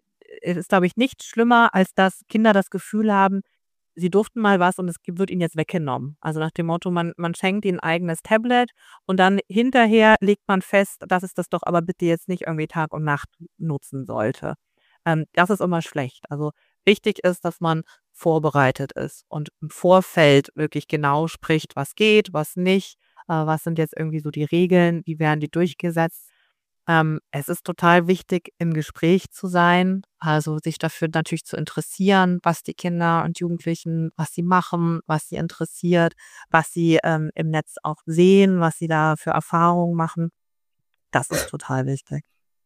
es ist, glaube ich, nichts schlimmer, als dass Kinder das Gefühl haben, sie durften mal was und es gibt- wird ihnen jetzt weggenommen. Also nach dem Motto, man, man schenkt ihnen ein eigenes Tablet und dann hinterher legt man fest, dass es das doch aber bitte jetzt nicht irgendwie Tag und Nacht nutzen sollte. Ähm, das ist immer schlecht. Also wichtig ist, dass man vorbereitet ist und im Vorfeld wirklich genau spricht, was geht, was nicht, äh, was sind jetzt irgendwie so die Regeln, wie werden die durchgesetzt. Ähm, es ist total wichtig, im Gespräch zu sein, also sich dafür natürlich zu interessieren, was die Kinder und Jugendlichen, was sie machen, was sie interessiert, was sie ähm, im Netz auch sehen, was sie da für Erfahrungen machen. Das ist total wichtig.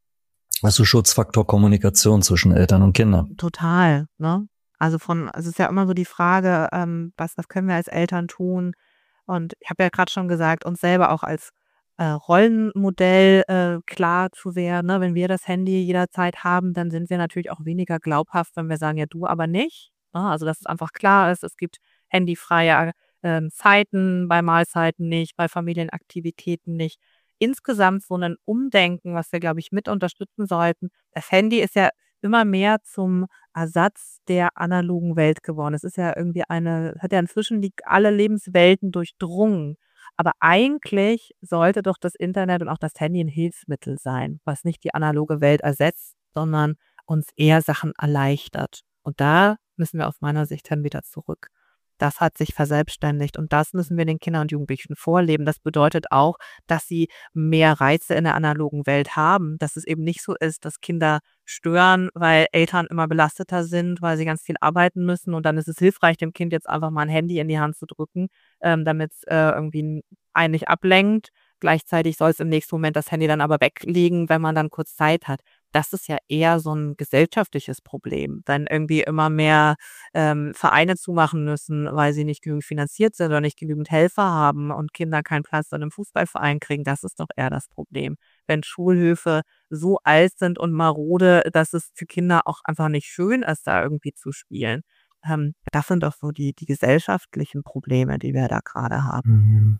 Also Schutzfaktor Kommunikation zwischen Eltern und Kindern. Total, ne? Also von, also es ist ja immer so die Frage, ähm, was, was können wir als Eltern tun? Und ich habe ja gerade schon gesagt, uns selber auch als äh, Rollenmodell äh, klar zu werden. Ne? Wenn wir das Handy jederzeit haben, dann sind wir natürlich auch weniger glaubhaft, wenn wir sagen, ja, du aber nicht. Ne? Also dass es einfach klar ist, es gibt handyfreie ähm, Zeiten, bei Mahlzeiten nicht, bei Familienaktivitäten nicht. Insgesamt so ein Umdenken, was wir, glaube ich, mit unterstützen sollten. Das Handy ist ja immer mehr zum Ersatz der analogen Welt geworden. Es ist ja irgendwie eine, hat ja inzwischen die, alle Lebenswelten durchdrungen. Aber eigentlich sollte doch das Internet und auch das Handy ein Hilfsmittel sein, was nicht die analoge Welt ersetzt, sondern uns eher Sachen erleichtert. Und da müssen wir aus meiner Sicht dann wieder zurück. Das hat sich verselbstständigt und das müssen wir den Kindern und Jugendlichen vorleben. Das bedeutet auch, dass sie mehr Reize in der analogen Welt haben, dass es eben nicht so ist, dass Kinder stören, weil Eltern immer belasteter sind, weil sie ganz viel arbeiten müssen und dann ist es hilfreich, dem Kind jetzt einfach mal ein Handy in die Hand zu drücken, ähm, damit es äh, irgendwie einen nicht ablenkt. Gleichzeitig soll es im nächsten Moment das Handy dann aber weglegen, wenn man dann kurz Zeit hat. Das ist ja eher so ein gesellschaftliches Problem, dann irgendwie immer mehr ähm, Vereine zumachen müssen, weil sie nicht genügend finanziert sind oder nicht genügend Helfer haben und Kinder keinen Platz in einem Fußballverein kriegen. Das ist doch eher das Problem. Wenn Schulhöfe so alt sind und marode, dass es für Kinder auch einfach nicht schön ist, da irgendwie zu spielen. Ähm, das sind doch so die, die gesellschaftlichen Probleme, die wir da gerade haben. Mhm.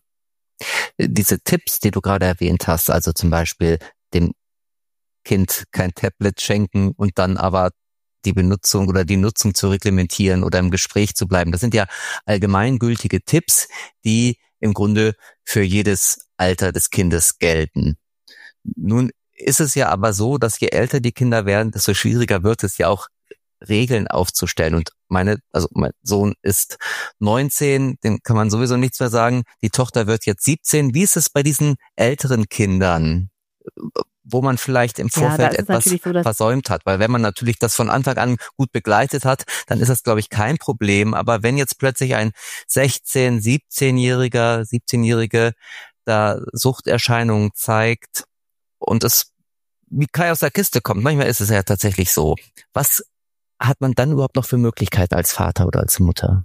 Diese Tipps, die du gerade erwähnt hast, also zum Beispiel dem Kind kein Tablet schenken und dann aber die Benutzung oder die Nutzung zu reglementieren oder im Gespräch zu bleiben. Das sind ja allgemeingültige Tipps, die im Grunde für jedes Alter des Kindes gelten. Nun ist es ja aber so, dass je älter die Kinder werden, desto schwieriger wird es ja auch, Regeln aufzustellen. Und meine, also mein Sohn ist neunzehn, dem kann man sowieso nichts mehr sagen. Die Tochter wird jetzt siebzehn. Wie ist es bei diesen älteren Kindern, wo man vielleicht im Ja, da Vorfeld ist es etwas natürlich so, dass versäumt hat? Weil wenn man natürlich das von Anfang an gut begleitet hat, dann ist das, glaube ich, kein Problem. Aber wenn jetzt plötzlich ein sechzehn-, siebzehnjähriger, siebzehnjährige da Suchterscheinungen zeigt, und es wie Kai aus der Kiste kommt. Manchmal ist es ja tatsächlich so. Was hat man dann überhaupt noch für Möglichkeiten als Vater oder als Mutter?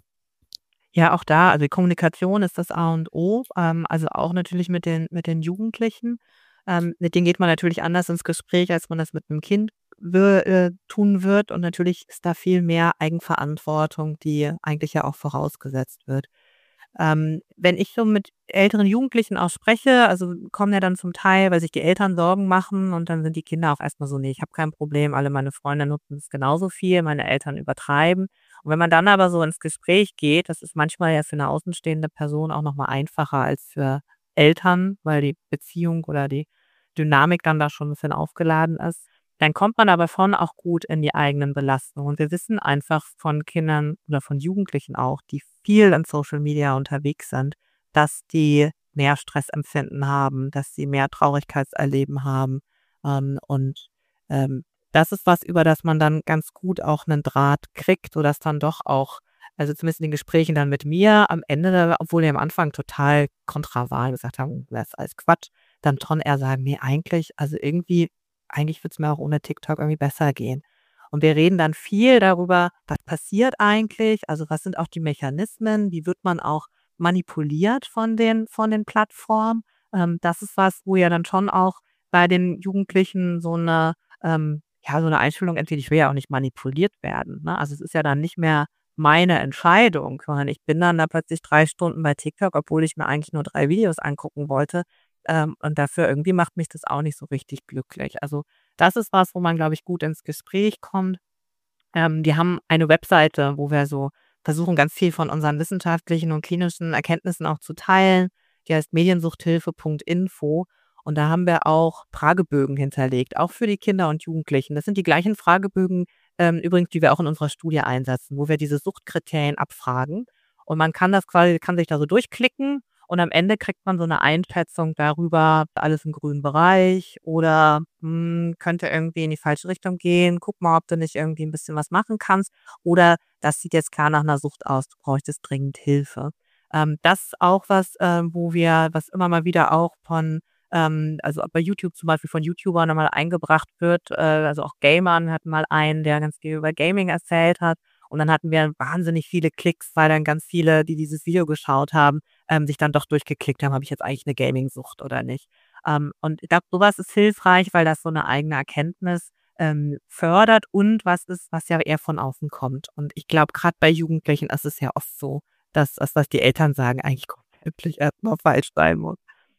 Ja, auch da, also die Kommunikation ist das A und O, ähm, also auch natürlich mit den, mit den Jugendlichen. Ähm, mit denen geht man natürlich anders ins Gespräch, als man das mit einem Kind wir, äh, tun wird. Und natürlich ist da viel mehr Eigenverantwortung, die eigentlich ja auch vorausgesetzt wird. Ähm, wenn ich so mit älteren Jugendlichen auch spreche, also kommen ja dann zum Teil, weil sich die Eltern Sorgen machen und dann sind die Kinder auch erstmal so, nee, ich habe kein Problem, alle meine Freunde nutzen es genauso viel, meine Eltern übertreiben. Und wenn man dann aber so ins Gespräch geht, das ist manchmal ja für eine außenstehende Person auch nochmal einfacher als für Eltern, weil die Beziehung oder die Dynamik dann da schon ein bisschen aufgeladen ist. Dann kommt man aber schon auch gut in die eigenen Belastungen. Und wir wissen einfach von Kindern oder von Jugendlichen auch, die viel in Social Media unterwegs sind, dass die mehr Stressempfinden haben, dass sie mehr Traurigkeitserleben haben. Ähm, und ähm, das ist was, über das man dann ganz gut auch einen Draht kriegt, sodass dann doch auch, also zumindest in den Gesprächen dann mit mir am Ende, obwohl die am Anfang total kontra waren, gesagt haben, das ist alles Quatsch, dann schon eher sagen, nee, eigentlich, also irgendwie, eigentlich würde es mir auch ohne TikTok irgendwie besser gehen. Und wir reden dann viel darüber, was passiert eigentlich, also was sind auch die Mechanismen, wie wird man auch manipuliert von den, von den Plattformen. Ähm, das ist was, wo ja dann schon auch bei den Jugendlichen so eine, ähm, ja, so eine Einstellung entsteht, ich will ja auch nicht manipuliert werden. Ne? Also es ist ja dann nicht mehr meine Entscheidung, sondern ich bin dann da plötzlich drei Stunden bei TikTok, obwohl ich mir eigentlich nur drei Videos angucken wollte. Ähm, und dafür irgendwie macht mich das auch nicht so richtig glücklich. Also das ist was, wo man, glaube ich, gut ins Gespräch kommt. Ähm, die haben eine Webseite, wo wir so versuchen, ganz viel von unseren wissenschaftlichen und klinischen Erkenntnissen auch zu teilen. Die heißt mediensuchthilfe punkt info. Und da haben wir auch Fragebögen hinterlegt, auch für die Kinder und Jugendlichen. Das sind die gleichen Fragebögen, ähm, übrigens, die wir auch in unserer Studie einsetzen, wo wir diese Suchtkriterien abfragen. Und man kann das quasi, kann sich da so durchklicken und am Ende kriegt man so eine Einschätzung darüber, alles im grünen Bereich oder hm, könnte irgendwie in die falsche Richtung gehen. Guck mal, ob du nicht irgendwie ein bisschen was machen kannst. Oder das sieht jetzt klar nach einer Sucht aus, du bräuchtest dringend Hilfe. Ähm, das ist auch was, ähm, wo wir, was immer mal wieder auch von, ähm, also bei YouTube zum Beispiel von YouTubern einmal eingebracht wird. Äh, also auch Gamern hatten mal einen, der ganz viel über Gaming erzählt hat. Und dann hatten wir wahnsinnig viele Klicks, weil dann ganz viele, die dieses Video geschaut haben, ähm, sich dann doch durchgeklickt haben, habe ich jetzt eigentlich eine Gaming-Sucht oder nicht. Ähm, und ich glaube, sowas ist hilfreich, weil das so eine eigene Erkenntnis ähm, fördert und was ist, was ja eher von außen kommt. Und ich glaube, gerade bei Jugendlichen ist es ja oft so, dass das, was die Eltern sagen, eigentlich grundsätzlich erstmal falsch sein muss.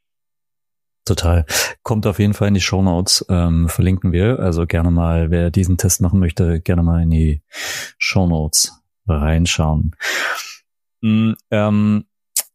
Total. Kommt auf jeden Fall in die Shownotes, ähm, verlinken wir. Also gerne mal, wer diesen Test machen möchte, gerne mal in die Shownotes reinschauen. Mm, ähm,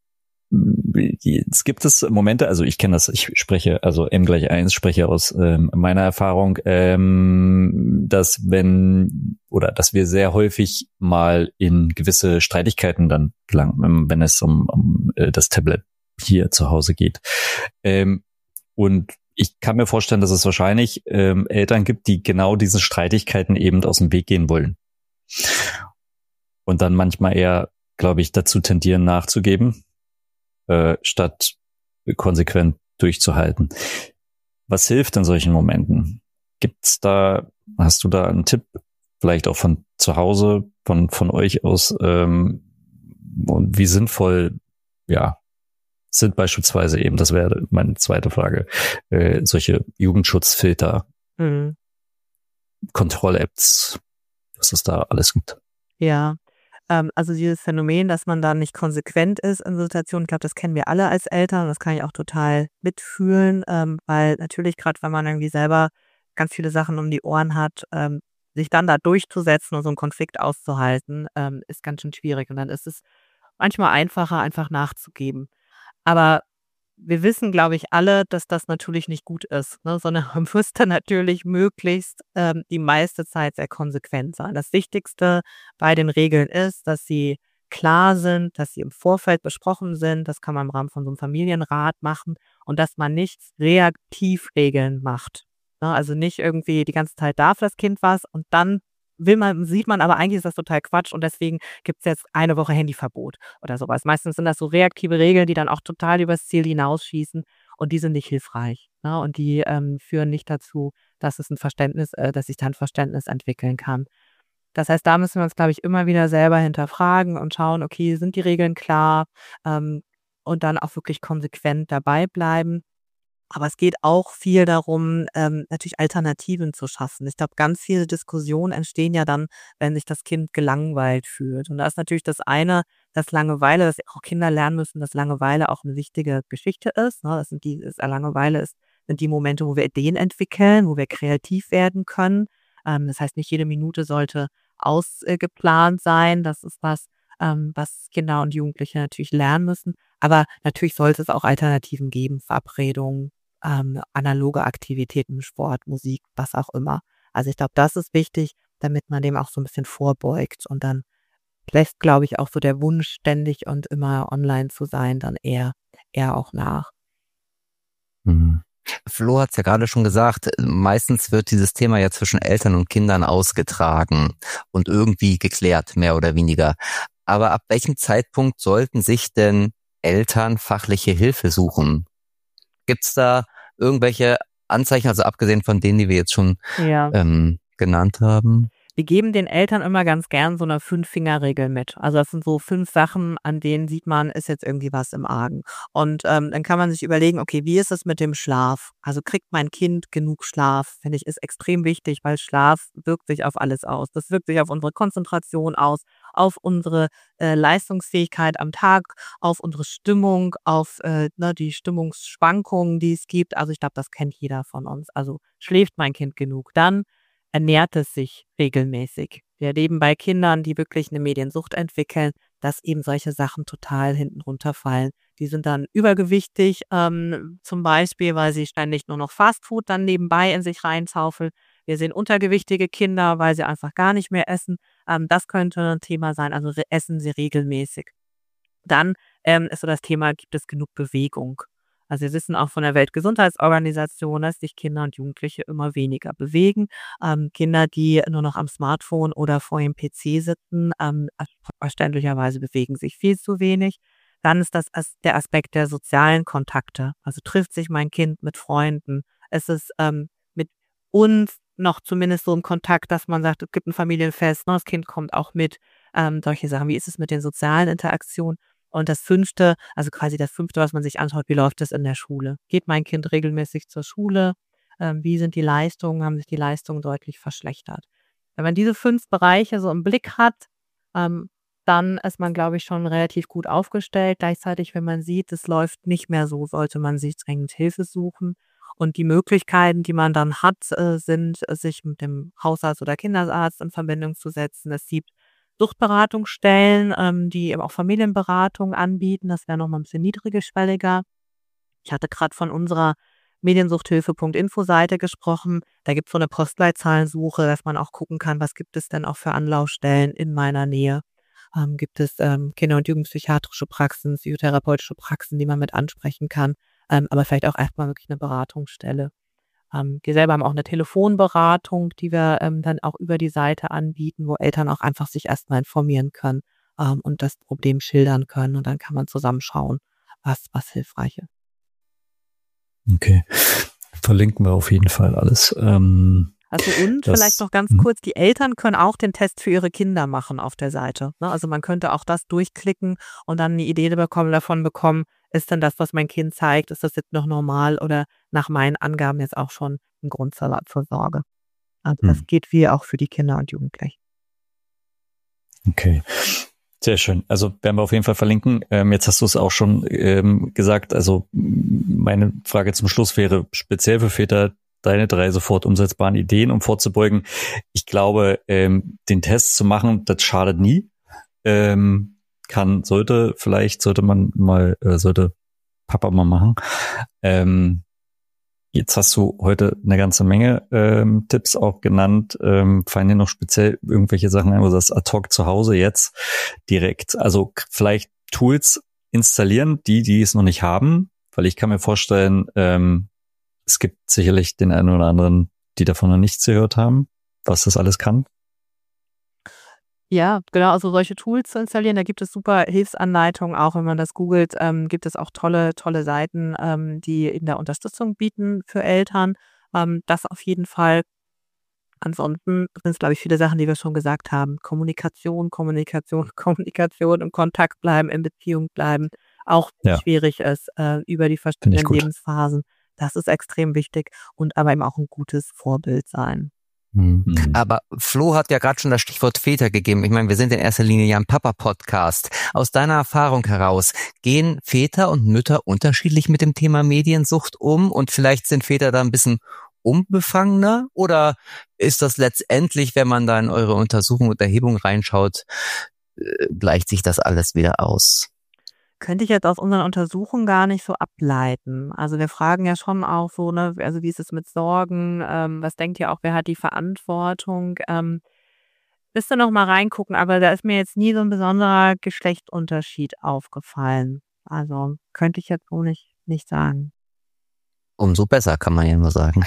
es gibt es Momente, also ich kenne das, ich spreche, also M gleich eins, spreche aus ähm, meiner Erfahrung, ähm, dass wenn, oder dass wir sehr häufig mal in gewisse Streitigkeiten dann gelangen, wenn es um, um äh, das Tablet hier zu Hause geht. Ähm, Und ich kann mir vorstellen, dass es wahrscheinlich ähm, Eltern gibt, die genau diesen Streitigkeiten eben aus dem Weg gehen wollen. Und dann manchmal eher, glaube ich, dazu tendieren, nachzugeben, äh, statt konsequent durchzuhalten. Was hilft in solchen Momenten? Gibt's da, hast du da einen Tipp, vielleicht auch von zu Hause, von, von euch aus, ähm, und wie sinnvoll, ja, sind beispielsweise eben, das wäre meine zweite Frage, äh, solche Jugendschutzfilter, Mhm. Kontroll-Apps, was es da alles gibt. Ja, ähm, also dieses Phänomen, dass man da nicht konsequent ist in Situationen, ich glaube, das kennen wir alle als Eltern, das kann ich auch total mitfühlen, ähm, weil natürlich gerade, wenn man irgendwie selber ganz viele Sachen um die Ohren hat, ähm, sich dann da durchzusetzen und so einen Konflikt auszuhalten, ähm, ist ganz schön schwierig. Und dann ist es manchmal einfacher, einfach nachzugeben. Aber wir wissen, glaube ich, alle, dass das natürlich nicht gut ist, ne? Sondern man müsste natürlich möglichst ähm, die meiste Zeit sehr konsequent sein. Das Wichtigste bei den Regeln ist, dass sie klar sind, dass sie im Vorfeld besprochen sind. Das kann man im Rahmen von so einem Familienrat machen und dass man nicht Reaktivregeln macht. Ne? Also nicht irgendwie die ganze Zeit darf das Kind was und dann will man, sieht man aber eigentlich ist das total Quatsch und deswegen gibt es jetzt eine Woche Handyverbot oder sowas. Meistens sind das so reaktive Regeln, die dann auch total übers Ziel hinausschießen und die sind nicht hilfreich, ne? Und die ähm, führen nicht dazu, dass es ein Verständnis, äh, dass sich dann Verständnis entwickeln kann. Das heißt, da müssen wir uns, glaube ich, immer wieder selber hinterfragen und schauen, okay, sind die Regeln klar, ähm, und dann auch wirklich konsequent dabei bleiben. Aber es geht auch viel darum, ähm, natürlich Alternativen zu schaffen. Ich glaube, ganz viele Diskussionen entstehen ja dann, wenn sich das Kind gelangweilt fühlt. Und da ist natürlich das eine, dass Langeweile, dass auch Kinder lernen müssen, dass Langeweile auch eine wichtige Geschichte ist, ne? Das sind die ist Langeweile ist sind die Momente, wo wir Ideen entwickeln, wo wir kreativ werden können. Ähm, das heißt, nicht jede Minute sollte ausgeplant sein. Das ist was, ähm, was Kinder und Jugendliche natürlich lernen müssen. Aber natürlich sollte es auch Alternativen geben, Verabredungen, ähm, analoge Aktivitäten, Sport, Musik, was auch immer. Also ich glaube, das ist wichtig, damit man dem auch so ein bisschen vorbeugt. Und dann lässt, glaube ich, auch so der Wunsch, ständig und immer online zu sein, dann eher, eher auch nach. Mhm. Flo hat es ja gerade schon gesagt, meistens wird dieses Thema ja zwischen Eltern und Kindern ausgetragen und irgendwie geklärt, mehr oder weniger. Aber ab welchem Zeitpunkt sollten sich denn Eltern fachliche Hilfe suchen? Gibt es da irgendwelche Anzeichen, also abgesehen von denen, die wir jetzt schon Ja. ähm, genannt haben? Wir geben den Eltern immer ganz gern so eine Fünf-Finger-Regel mit. Also das sind so fünf Sachen, an denen sieht man, ist jetzt irgendwie was im Argen. Und ähm, dann kann man sich überlegen, okay, wie ist es mit dem Schlaf? Also kriegt mein Kind genug Schlaf? Finde ich, ist extrem wichtig, weil Schlaf wirkt sich auf alles aus. Das wirkt sich auf unsere Konzentration aus, auf unsere äh, Leistungsfähigkeit am Tag, auf unsere Stimmung, auf äh, ne, die Stimmungsschwankungen, die es gibt. Also ich glaube, das kennt jeder von uns. Also schläft mein Kind genug? Dann ernährt es sich regelmäßig. Wir erleben bei Kindern, die wirklich eine Mediensucht entwickeln, dass eben solche Sachen total hinten runterfallen. Die sind dann übergewichtig, ähm, zum Beispiel, weil sie ständig nur noch Fastfood dann nebenbei in sich reinzaufeln. Wir sehen untergewichtige Kinder, weil sie einfach gar nicht mehr essen. Ähm, das könnte ein Thema sein. Also re- essen sie regelmäßig. Dann ähm, ist so das Thema, gibt es genug Bewegung? Also wir wissen auch von der Weltgesundheitsorganisation, dass sich Kinder und Jugendliche immer weniger bewegen. Ähm, Kinder, die nur noch am Smartphone oder vor dem P C sitzen, ähm, verständlicherweise bewegen sich viel zu wenig. Dann ist das as der Aspekt der sozialen Kontakte. Also trifft sich mein Kind mit Freunden? Ist es ähm, mit uns noch zumindest so im Kontakt, dass man sagt, es gibt ein Familienfest, ne, das Kind kommt auch mit. Ähm, solche Sachen. Wie ist es mit den sozialen Interaktionen? Und das Fünfte, also quasi das Fünfte, was man sich anschaut, wie läuft es in der Schule? Geht mein Kind regelmäßig zur Schule? Ähm, wie sind die Leistungen? Haben sich die Leistungen deutlich verschlechtert? Wenn man diese fünf Bereiche so im Blick hat, ähm, dann ist man, glaube ich, schon relativ gut aufgestellt. Gleichzeitig, wenn man sieht, es läuft nicht mehr so, sollte man sich dringend Hilfe suchen. Und die Möglichkeiten, die man dann hat, äh, sind, äh, sich mit dem Hausarzt oder Kinderarzt in Verbindung zu setzen. Es gibt Suchtberatungsstellen, ähm, die eben auch Familienberatung anbieten. Das wäre noch mal 'n bisschen niedrigschwelliger. Ich hatte gerade von unserer Mediensuchthilfe.info-Seite gesprochen. Da gibt's so eine Postleitzahlensuche, dass man auch gucken kann, was gibt es denn auch für Anlaufstellen in meiner Nähe? Ähm, gibt es ähm, Kinder- und Jugendpsychiatrische Praxen, psychotherapeutische Praxen, die man mit ansprechen kann, ähm, aber vielleicht auch erst mal wirklich eine Beratungsstelle. Ähm, wir selber haben auch eine Telefonberatung, die wir ähm, dann auch über die Seite anbieten, wo Eltern auch einfach sich erst mal informieren können, ähm, und das Problem schildern können. Und dann kann man zusammen schauen, was was hilfreich ist. Okay. Verlinken wir auf jeden Fall alles. Ähm, Also und das, vielleicht noch ganz hm, kurz, die Eltern können auch den Test für ihre Kinder machen auf der Seite, ne? Also man könnte auch das durchklicken und dann eine Idee bekommen davon bekommen, ist denn das, was mein Kind zeigt, ist das jetzt noch normal oder nach meinen Angaben jetzt auch schon ein Grund zur zur Sorge. Also das hm, geht wie auch für die Kinder und Jugendlichen. okay. Sehr schön. Also werden wir auf jeden Fall verlinken. Ähm, jetzt hast du es auch schon ähm, gesagt. Also m- meine Frage zum Schluss wäre speziell für Väter deine drei sofort umsetzbaren Ideen, um vorzubeugen. Ich glaube, ähm, den Test zu machen, das schadet nie. Ähm, kann, sollte, vielleicht sollte man mal, äh, sollte Papa mal machen. Ähm, Jetzt hast du heute eine ganze Menge ähm, Tipps auch genannt. Ähm, fallen dir noch speziell irgendwelche Sachen ein, wo du sagst, ad hoc zu Hause jetzt direkt? Also k- vielleicht Tools installieren, die, die es noch nicht haben, weil ich kann mir vorstellen, ähm, es gibt sicherlich den einen oder anderen, die davon noch nichts gehört haben, was das alles kann. Ja, genau, also solche Tools zu installieren, da gibt es super Hilfsanleitungen, auch wenn man das googelt, ähm, gibt es auch tolle, tolle Seiten, ähm, die in der Unterstützung bieten für Eltern. Ähm, das auf jeden Fall. Ansonsten sind es, glaube ich, viele Sachen, die wir schon gesagt haben. Kommunikation, Kommunikation, Kommunikation, im Kontakt bleiben, in Beziehung bleiben, auch wenn es Ja, schwierig ist, äh, über die finde ich verschiedenen gut. Lebensphasen. Das ist extrem wichtig und aber eben auch ein gutes Vorbild sein. Mhm. Mhm. Aber Flo hat ja gerade schon das Stichwort Väter gegeben. Ich meine, wir sind in erster Linie ja ein Papa-Podcast. Aus deiner Erfahrung heraus, gehen Väter und Mütter unterschiedlich mit dem Thema Mediensucht um? Und vielleicht sind Väter da ein bisschen unbefangener? Oder ist das letztendlich, wenn man da in eure Untersuchung und Erhebung reinschaut, äh, gleicht sich das alles wieder aus? Könnte ich jetzt aus unseren Untersuchungen gar nicht so ableiten. Also wir fragen ja schon auch so, ne, also wie ist es mit Sorgen? Ähm, was denkt ihr auch, wer hat die Verantwortung? Ähm, müsste noch mal reingucken, aber da ist mir jetzt nie so ein besonderer Geschlechtsunterschied aufgefallen. Also könnte ich jetzt so nicht, nicht sagen. Umso besser, kann man ja nur sagen.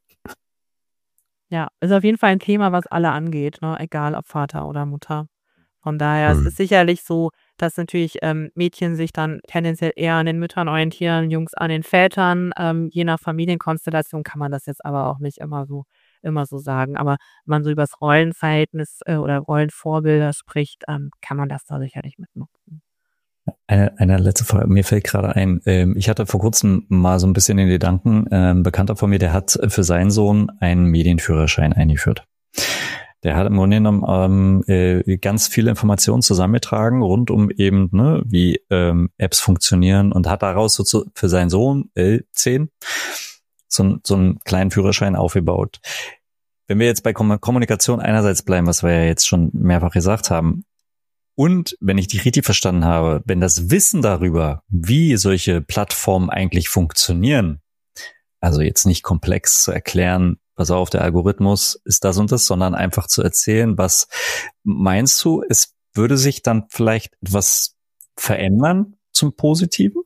Ja, ist auf jeden Fall ein Thema, was alle angeht, ne? Egal ob Vater oder Mutter. Von daher es Hm. ist sicherlich so, dass natürlich ähm, Mädchen sich dann tendenziell eher an den Müttern orientieren, Jungs an den Vätern. Ähm, je nach Familienkonstellation kann man das jetzt aber auch nicht immer so immer so sagen. Aber wenn man so über das Rollenverhältnis äh, oder Rollenvorbilder spricht, ähm, kann man das da sicherlich mitnutzen. Eine, eine letzte Frage, mir fällt gerade ein, ähm, ich hatte vor kurzem mal so ein bisschen den Gedanken, äh, ein Bekannter von mir, der hat für seinen Sohn einen Medienführerschein eingeführt. Der hat im Grunde genommen ähm, äh, ganz viele Informationen zusammengetragen rund um eben, ne, wie ähm, Apps funktionieren und hat daraus so zu, für seinen Sohn L zehn so, so einen kleinen Führerschein aufgebaut. Wenn wir jetzt bei Kom- Kommunikation einerseits bleiben, was wir ja jetzt schon mehrfach gesagt haben, und wenn ich dich richtig verstanden habe, wenn das Wissen darüber, wie solche Plattformen eigentlich funktionieren, also jetzt nicht komplex zu erklären, pass auf, der Algorithmus ist das und das, sondern einfach zu erzählen, was meinst du, es würde sich dann vielleicht etwas verändern zum Positiven?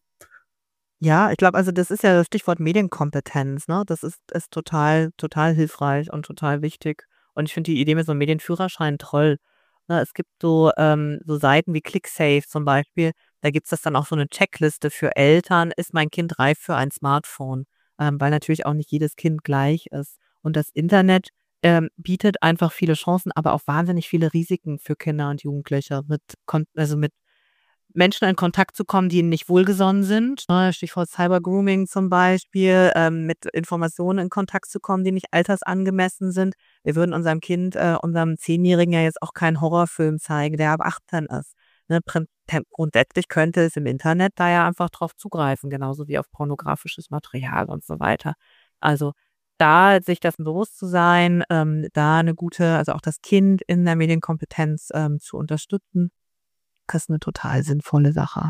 Ja, ich glaube, also das ist ja das Stichwort Medienkompetenz, ne? Das ist, ist total, total hilfreich und total wichtig. Und ich finde die Idee mit so einem Medienführerschein toll. Ne, es gibt so, ähm, so Seiten wie ClickSafe zum Beispiel. Da gibt es das dann auch so eine Checkliste für Eltern. Ist mein Kind reif für ein Smartphone? Ähm, weil natürlich auch nicht jedes Kind gleich ist. Und das Internet ähm, bietet einfach viele Chancen, aber auch wahnsinnig viele Risiken für Kinder und Jugendliche, mit, Kon- also mit Menschen in Kontakt zu kommen, die ihnen nicht wohlgesonnen sind. Ne, Stichwort Cybergrooming zum Beispiel, ähm, mit Informationen in Kontakt zu kommen, die nicht altersangemessen sind. Wir würden unserem Kind, äh, unserem Zehnjährigen ja jetzt auch keinen Horrorfilm zeigen, der ab achtzehn ist. Ne, prin- tem- grundsätzlich könnte es im Internet da ja einfach drauf zugreifen, genauso wie auf pornografisches Material und so weiter. Also da sich das bewusst zu sein, ähm, da eine gute, also auch das Kind in der Medienkompetenz ähm, zu unterstützen, das ist eine total sinnvolle Sache.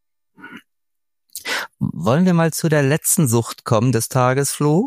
Wollen wir mal zu der letzten Sucht kommen des Tages, Flo?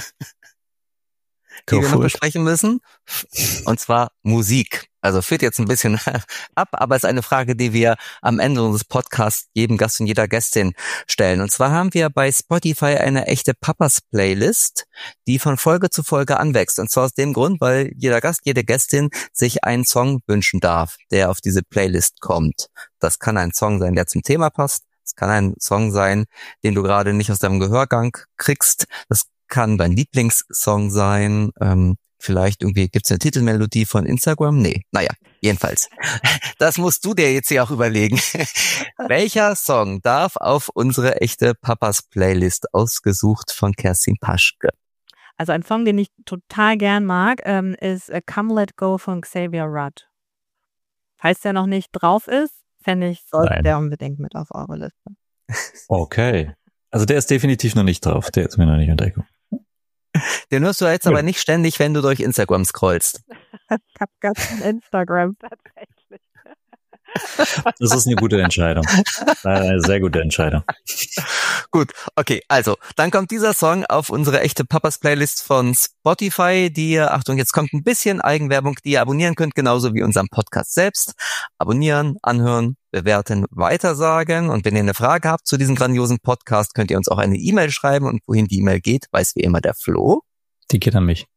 Die Go wir noch for it. besprechen müssen. Und zwar Musik. Also führt jetzt ein bisschen ab, aber es ist eine Frage, die wir am Ende unseres Podcasts jedem Gast und jeder Gästin stellen. Und zwar haben wir bei Spotify eine echte Papas-Playlist, die von Folge zu Folge anwächst. Und zwar aus dem Grund, weil jeder Gast, jede Gästin sich einen Song wünschen darf, der auf diese Playlist kommt. Das kann ein Song sein, der zum Thema passt. Es kann ein Song sein, den du gerade nicht aus deinem Gehörgang kriegst. Das kann dein Lieblingssong sein. Ähm, vielleicht irgendwie gibt's eine Titelmelodie von Instagram? Nee, naja, jedenfalls. Das musst du dir jetzt hier auch überlegen. Welcher Song darf auf unsere echte Papas-Playlist ausgesucht von Kerstin Paschke? Also ein Song, den ich total gern mag, ähm, ist äh, Come Let Go von Xavier Rudd. Falls der noch nicht drauf ist, fände ich, sollte Nein. der unbedingt mit auf eure Liste. Okay. Also der ist definitiv noch nicht drauf. Der ist mir noch nicht entdeckt. Den hörst du jetzt Cool. aber nicht ständig, wenn du durch Instagram scrollst. Ich hab ganz ein Instagram tatsächlich. Das ist eine gute Entscheidung. Eine sehr gute Entscheidung. Gut, okay, also, dann kommt dieser Song auf unsere echte Papas-Playlist von Spotify, die ihr, Achtung, jetzt kommt ein bisschen Eigenwerbung, die ihr abonnieren könnt, genauso wie unseren Podcast selbst. Abonnieren, anhören, bewerten, weitersagen. Und wenn ihr eine Frage habt zu diesem grandiosen Podcast, könnt ihr uns auch eine E-Mail schreiben. Und wohin die E-Mail geht, weiß wie immer der Flo. Die geht an mich.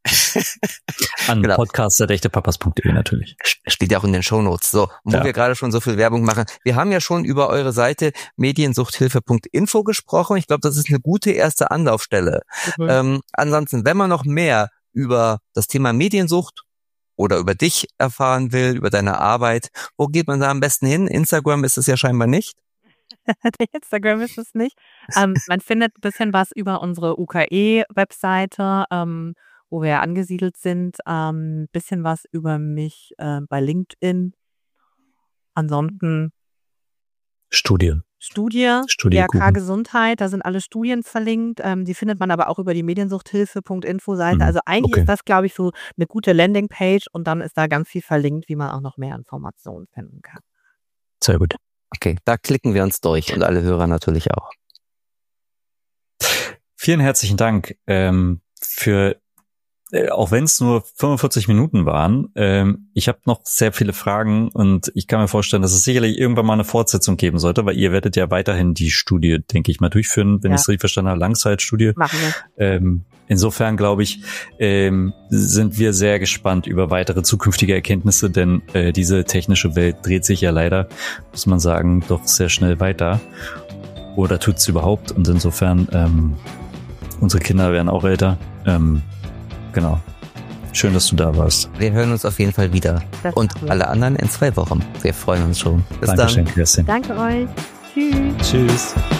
An Genau. podcast at echtepapas punkt de natürlich. Steht ja auch in den Shownotes. So, und wo Ja. wir gerade schon so viel Werbung machen. Wir haben ja schon über eure Seite mediensuchthilfe punkt info gesprochen. Ich glaube, das ist eine gute erste Anlaufstelle. Mhm. Ähm, ansonsten, wenn man noch mehr über das Thema Mediensucht oder über dich erfahren will, über deine Arbeit, wo geht man da am besten hin? Instagram ist es ja scheinbar nicht. Der Instagram ist es nicht. Ähm, man findet ein bisschen was über unsere U K E-Webseite, ähm, wo wir angesiedelt sind. Ein ähm, bisschen was über mich äh, bei LinkedIn. Ansonsten Studie. Studie, Studie D R K gucken. Gesundheit, da sind alle Studien verlinkt. Ähm, die findet man aber auch über die mediensuchthilfe punkt info Seite. Mhm. Also eigentlich Okay. ist das, glaube ich, so eine gute Landingpage und dann ist da ganz viel verlinkt, wie man auch noch mehr Informationen finden kann. Sehr gut. Okay, da klicken wir uns durch und alle Hörer natürlich auch. Vielen herzlichen Dank ähm, für, äh, auch wenn es nur fünfundvierzig Minuten waren. Ähm, ich habe noch sehr viele Fragen und ich kann mir vorstellen, dass es sicherlich irgendwann mal eine Fortsetzung geben sollte, weil ihr werdet ja weiterhin die Studie, denke ich mal, durchführen, wenn Ja. ich es richtig verstanden habe, Langzeitstudie. Machen wir. Ähm, insofern glaube ich, ähm, sind wir sehr gespannt über weitere zukünftige Erkenntnisse, denn äh, diese technische Welt dreht sich ja leider, muss man sagen, doch sehr schnell weiter. Oder tut es überhaupt? Und insofern, ähm, unsere Kinder werden auch älter. Ähm, genau. Schön, dass du da warst. Wir hören uns auf jeden Fall wieder. Das Und machen wir. alle anderen in zwei Wochen. Wir freuen uns schon. Bis Dankeschön, dann. Kerstin. Danke euch. Tschüss. Tschüss.